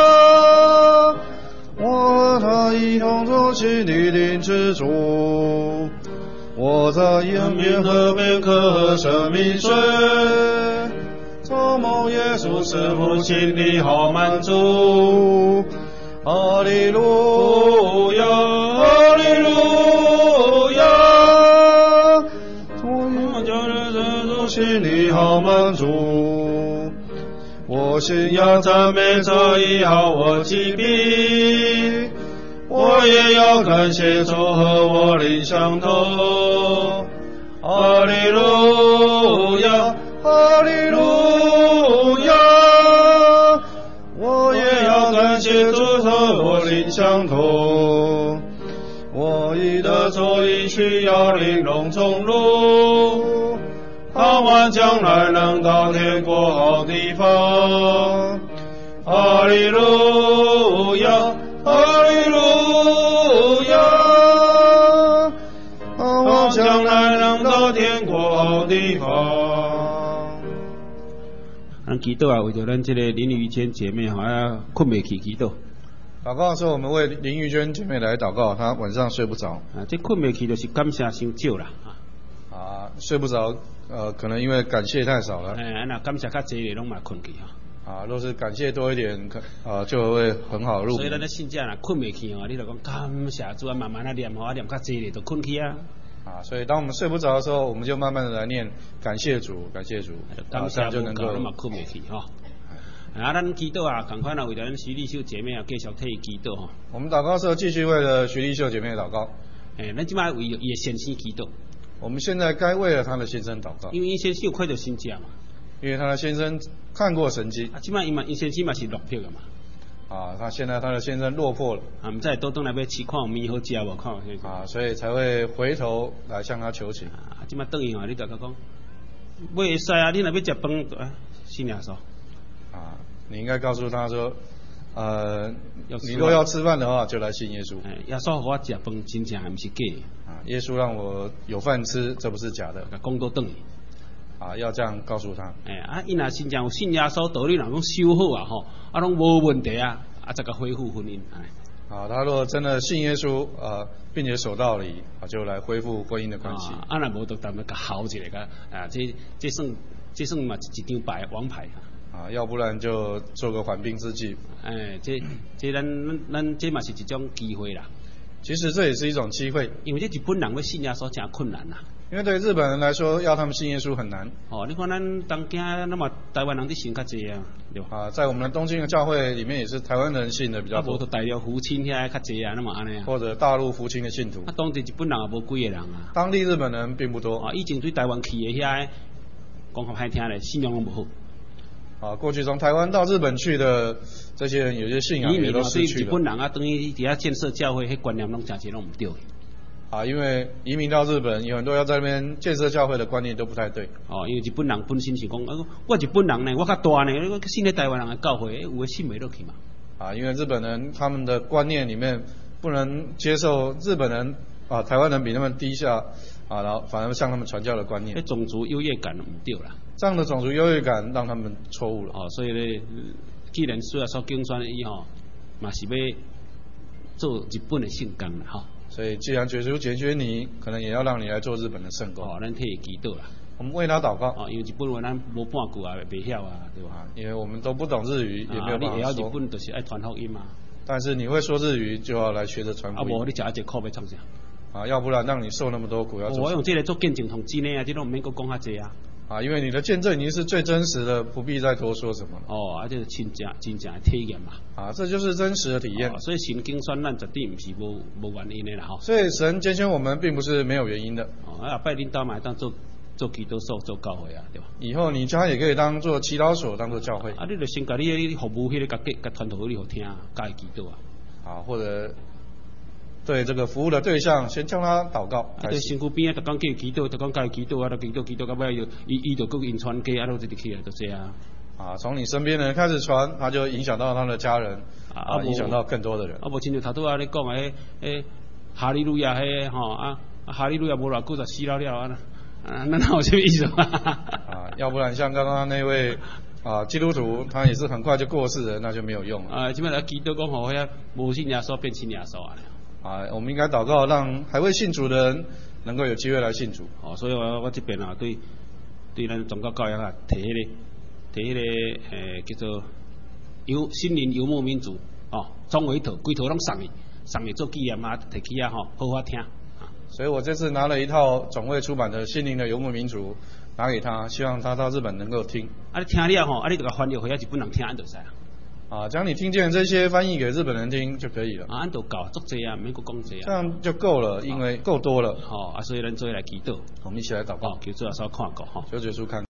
我和他一同走心里定之主。我在延边河边可喝生命水，周蒙耶稣师父心里好满足。哈利路亚，哈利路亚，我叫人人都心里好满足。我信仰赞美这一好我疾病，我也要感谢主和我灵相通。哈利路亚，哈利路亚，我也要感谢主和我灵相通。我已得主应许要领龙中路，盼望将来能到天国好地方。哈利路亚，哈利路亚，盼望将来能到天国好地方。 咱祈祷啊，为着咱这个林雨谦姐妹吼，啊困袂去祈祷。 祷告的时候，我们为林玉娟姐妹来祷告，她晚上睡不着。 啊，这困袂去就是感谢伤少啦。 啊，睡不着，呃，可能因为感谢太少了。 哎，那感谢较济咧，拢嘛困去哈。 啊，若是感谢多一点，可啊就会很好入眠。 所以咱咧信者若困袂去哦，你就讲感谢主啊，慢慢啊念吼，啊念较济咧，就困去啊。 啊，所以当我们睡不着的时候，我们就慢慢的来念感谢主，感谢主， 感谢就能够嘛困袂去吼。啊，咱祈祷啊，赶快啦，为了咱徐丽秀姐妹啊，继续替伊祈祷吼。 我们祷告的时候，继续为了徐丽秀姐妹祷告。 哎，咱即摆为伊的先生祈祷。 我们现在该为了她的先生祷告。 因为伊先生有看到新家嘛。 因为他的先生看过神迹。 啊，即摆伊嘛，伊先生嘛是落魄的嘛。 啊，他现在他的先生落魄了。 啊，毋知倒转来要吃看有面好食无？看啊，所以才会回头来向他求情。 啊，即摆等伊吼，你甲他讲，袂使啊，你若要食饭，啊，信耶稣。 啊，你应该告诉他说，呃，你若要吃饭的话，就来信耶稣。 哎，耶稣互我食饭，真正还毋是假的。 啊，耶稣让我有饭吃，这不是假的。 讲倒等伊。 啊，要这样告诉他。 哎，啊，伊若真正有信耶稣道理，若讲修好啊，吼，啊，拢无问题啊，啊，再个恢复婚姻。哎。 啊，他若真的信耶稣，呃，并且守道理，啊，就来恢复婚姻的关系。 啊，若无就当要甲好一个，甲啊，这这算这算嘛一张牌王牌。 啊，要不然就做个缓兵之计。 哎，这这咱咱咱这嘛是一种机会啦。 其实这也是一种机会， 因为这日本人要信耶稣真困难啦。 因为对日本人来说，要他们信耶稣很难。 哦，你看咱东京那么台湾人的信较济啊，对吧？ 啊，在我们的东京的教会里面，也是台湾人信的比较多。 啊，无就大陆福清遐较济啊，那么安尼啊。 或者大陆福清的信徒。 啊，当地日本人也无几个人啊。 当地日本人并不多。 啊，以前对台湾去的遐，讲较歹听咧，信仰拢无好。 啊，过去从台湾到日本去的这些人，有些信仰也都失去了。 日本人啊，等于底下建设教会，迄观念拢真侪拢唔对。 啊，因为移民到日本，有很多要在那边建设教会的观念都不太对。 哦，因为日本人本身是讲，啊，我日本人呢，我较大呢，我信咧台湾人的教会，有诶信袂落去嘛。 啊，因为日本人他们的观念里面不能接受日本人啊，台湾人比他们低下啊，然后反而向他们传教的观念。 种族优越感唔对啦。 这样的种族优越感让他们错误了。 哦，所以咧，既然虽然说竞选伊吼，嘛是要做日本的圣工啦，吼。 所以既然决出解决你，可能也要让你来做日本的圣工。 哦，咱替伊祈祷啦。 我们为他祷告。 哦，因为日本话咱无半句啊，袂晓啊，对吧？ 因为我们都不懂日语，也没有办法说。 啊，你会晓日本就是爱传福音嘛。 但是你会说日语，就要来学着传福音。 啊，无你食一节苦要创啥？ 啊，要不然让你受那么多苦要做。 我用这个做见证同真的啊，这种唔免搁讲较济啊。 啊，因为你的见证已经是最真实的，不必再多说什么了。 哦，啊，这是真正真正的体验嘛。 啊，这就是真实的体验。 哦、所以神经选咱绝对唔是无无原因的啦吼。 所以神拣选我们并不是没有原因的。 哦，啊，拜恁兜嘛当做做祈祷所、做教会啊，对吧？ 以后你家也可以当做祈祷所，当做教会。 啊，你就先甲你服务迄个甲甲传道你好听，甲伊祈祷啊。 啊，或者。对这个服务的对象，先叫他祷告。 啊，对身躯边啊，逐工叫伊祈祷，逐工叫伊祈祷啊，都祈祷祈祷，到尾又伊伊就搁因传家，啊，都直直起来就这啊。 啊，从你身边的人开始传，他就影响到他的家人，啊，影响到更多的人。 啊，无亲像头拄啊你讲诶，诶，哈利路亚迄吼啊，哈利路亚无偌久就死了了啊，啊，那那有什么意思嘛？ 啊，要不然像刚刚那位啊基督徒，他也是很快就过世了，那就没有用了。 啊，即摆来祈祷讲吼，遐无信耶稣变信耶稣啊。 啊，我们应该祷告，让还未信主的人能够有机会来信主。 哦，所以我我这边啊，对对咱宗教教育啊，提迄、那个提迄、那个诶、呃、叫做游心灵游牧民族哦，总有一套，规套拢送伊，送伊做纪念啊，摕起啊吼，好好听。啊， 所以我这次拿了一套总会出版的《心灵的游牧民族》，拿给他，希望他到日本能够听。 啊，你听了吼，啊，你这个翻译回来日本人听，安就使啊。 啊，将你听见这些翻译给日本人听就可以了。 啊，按都够足济啊，免搁讲济啊。 这样就够了，因为够多了。 好、哦，啊，所以咱做来祈祷， 我们一起来祷告， 求主啊，稍看过哈， 求主看。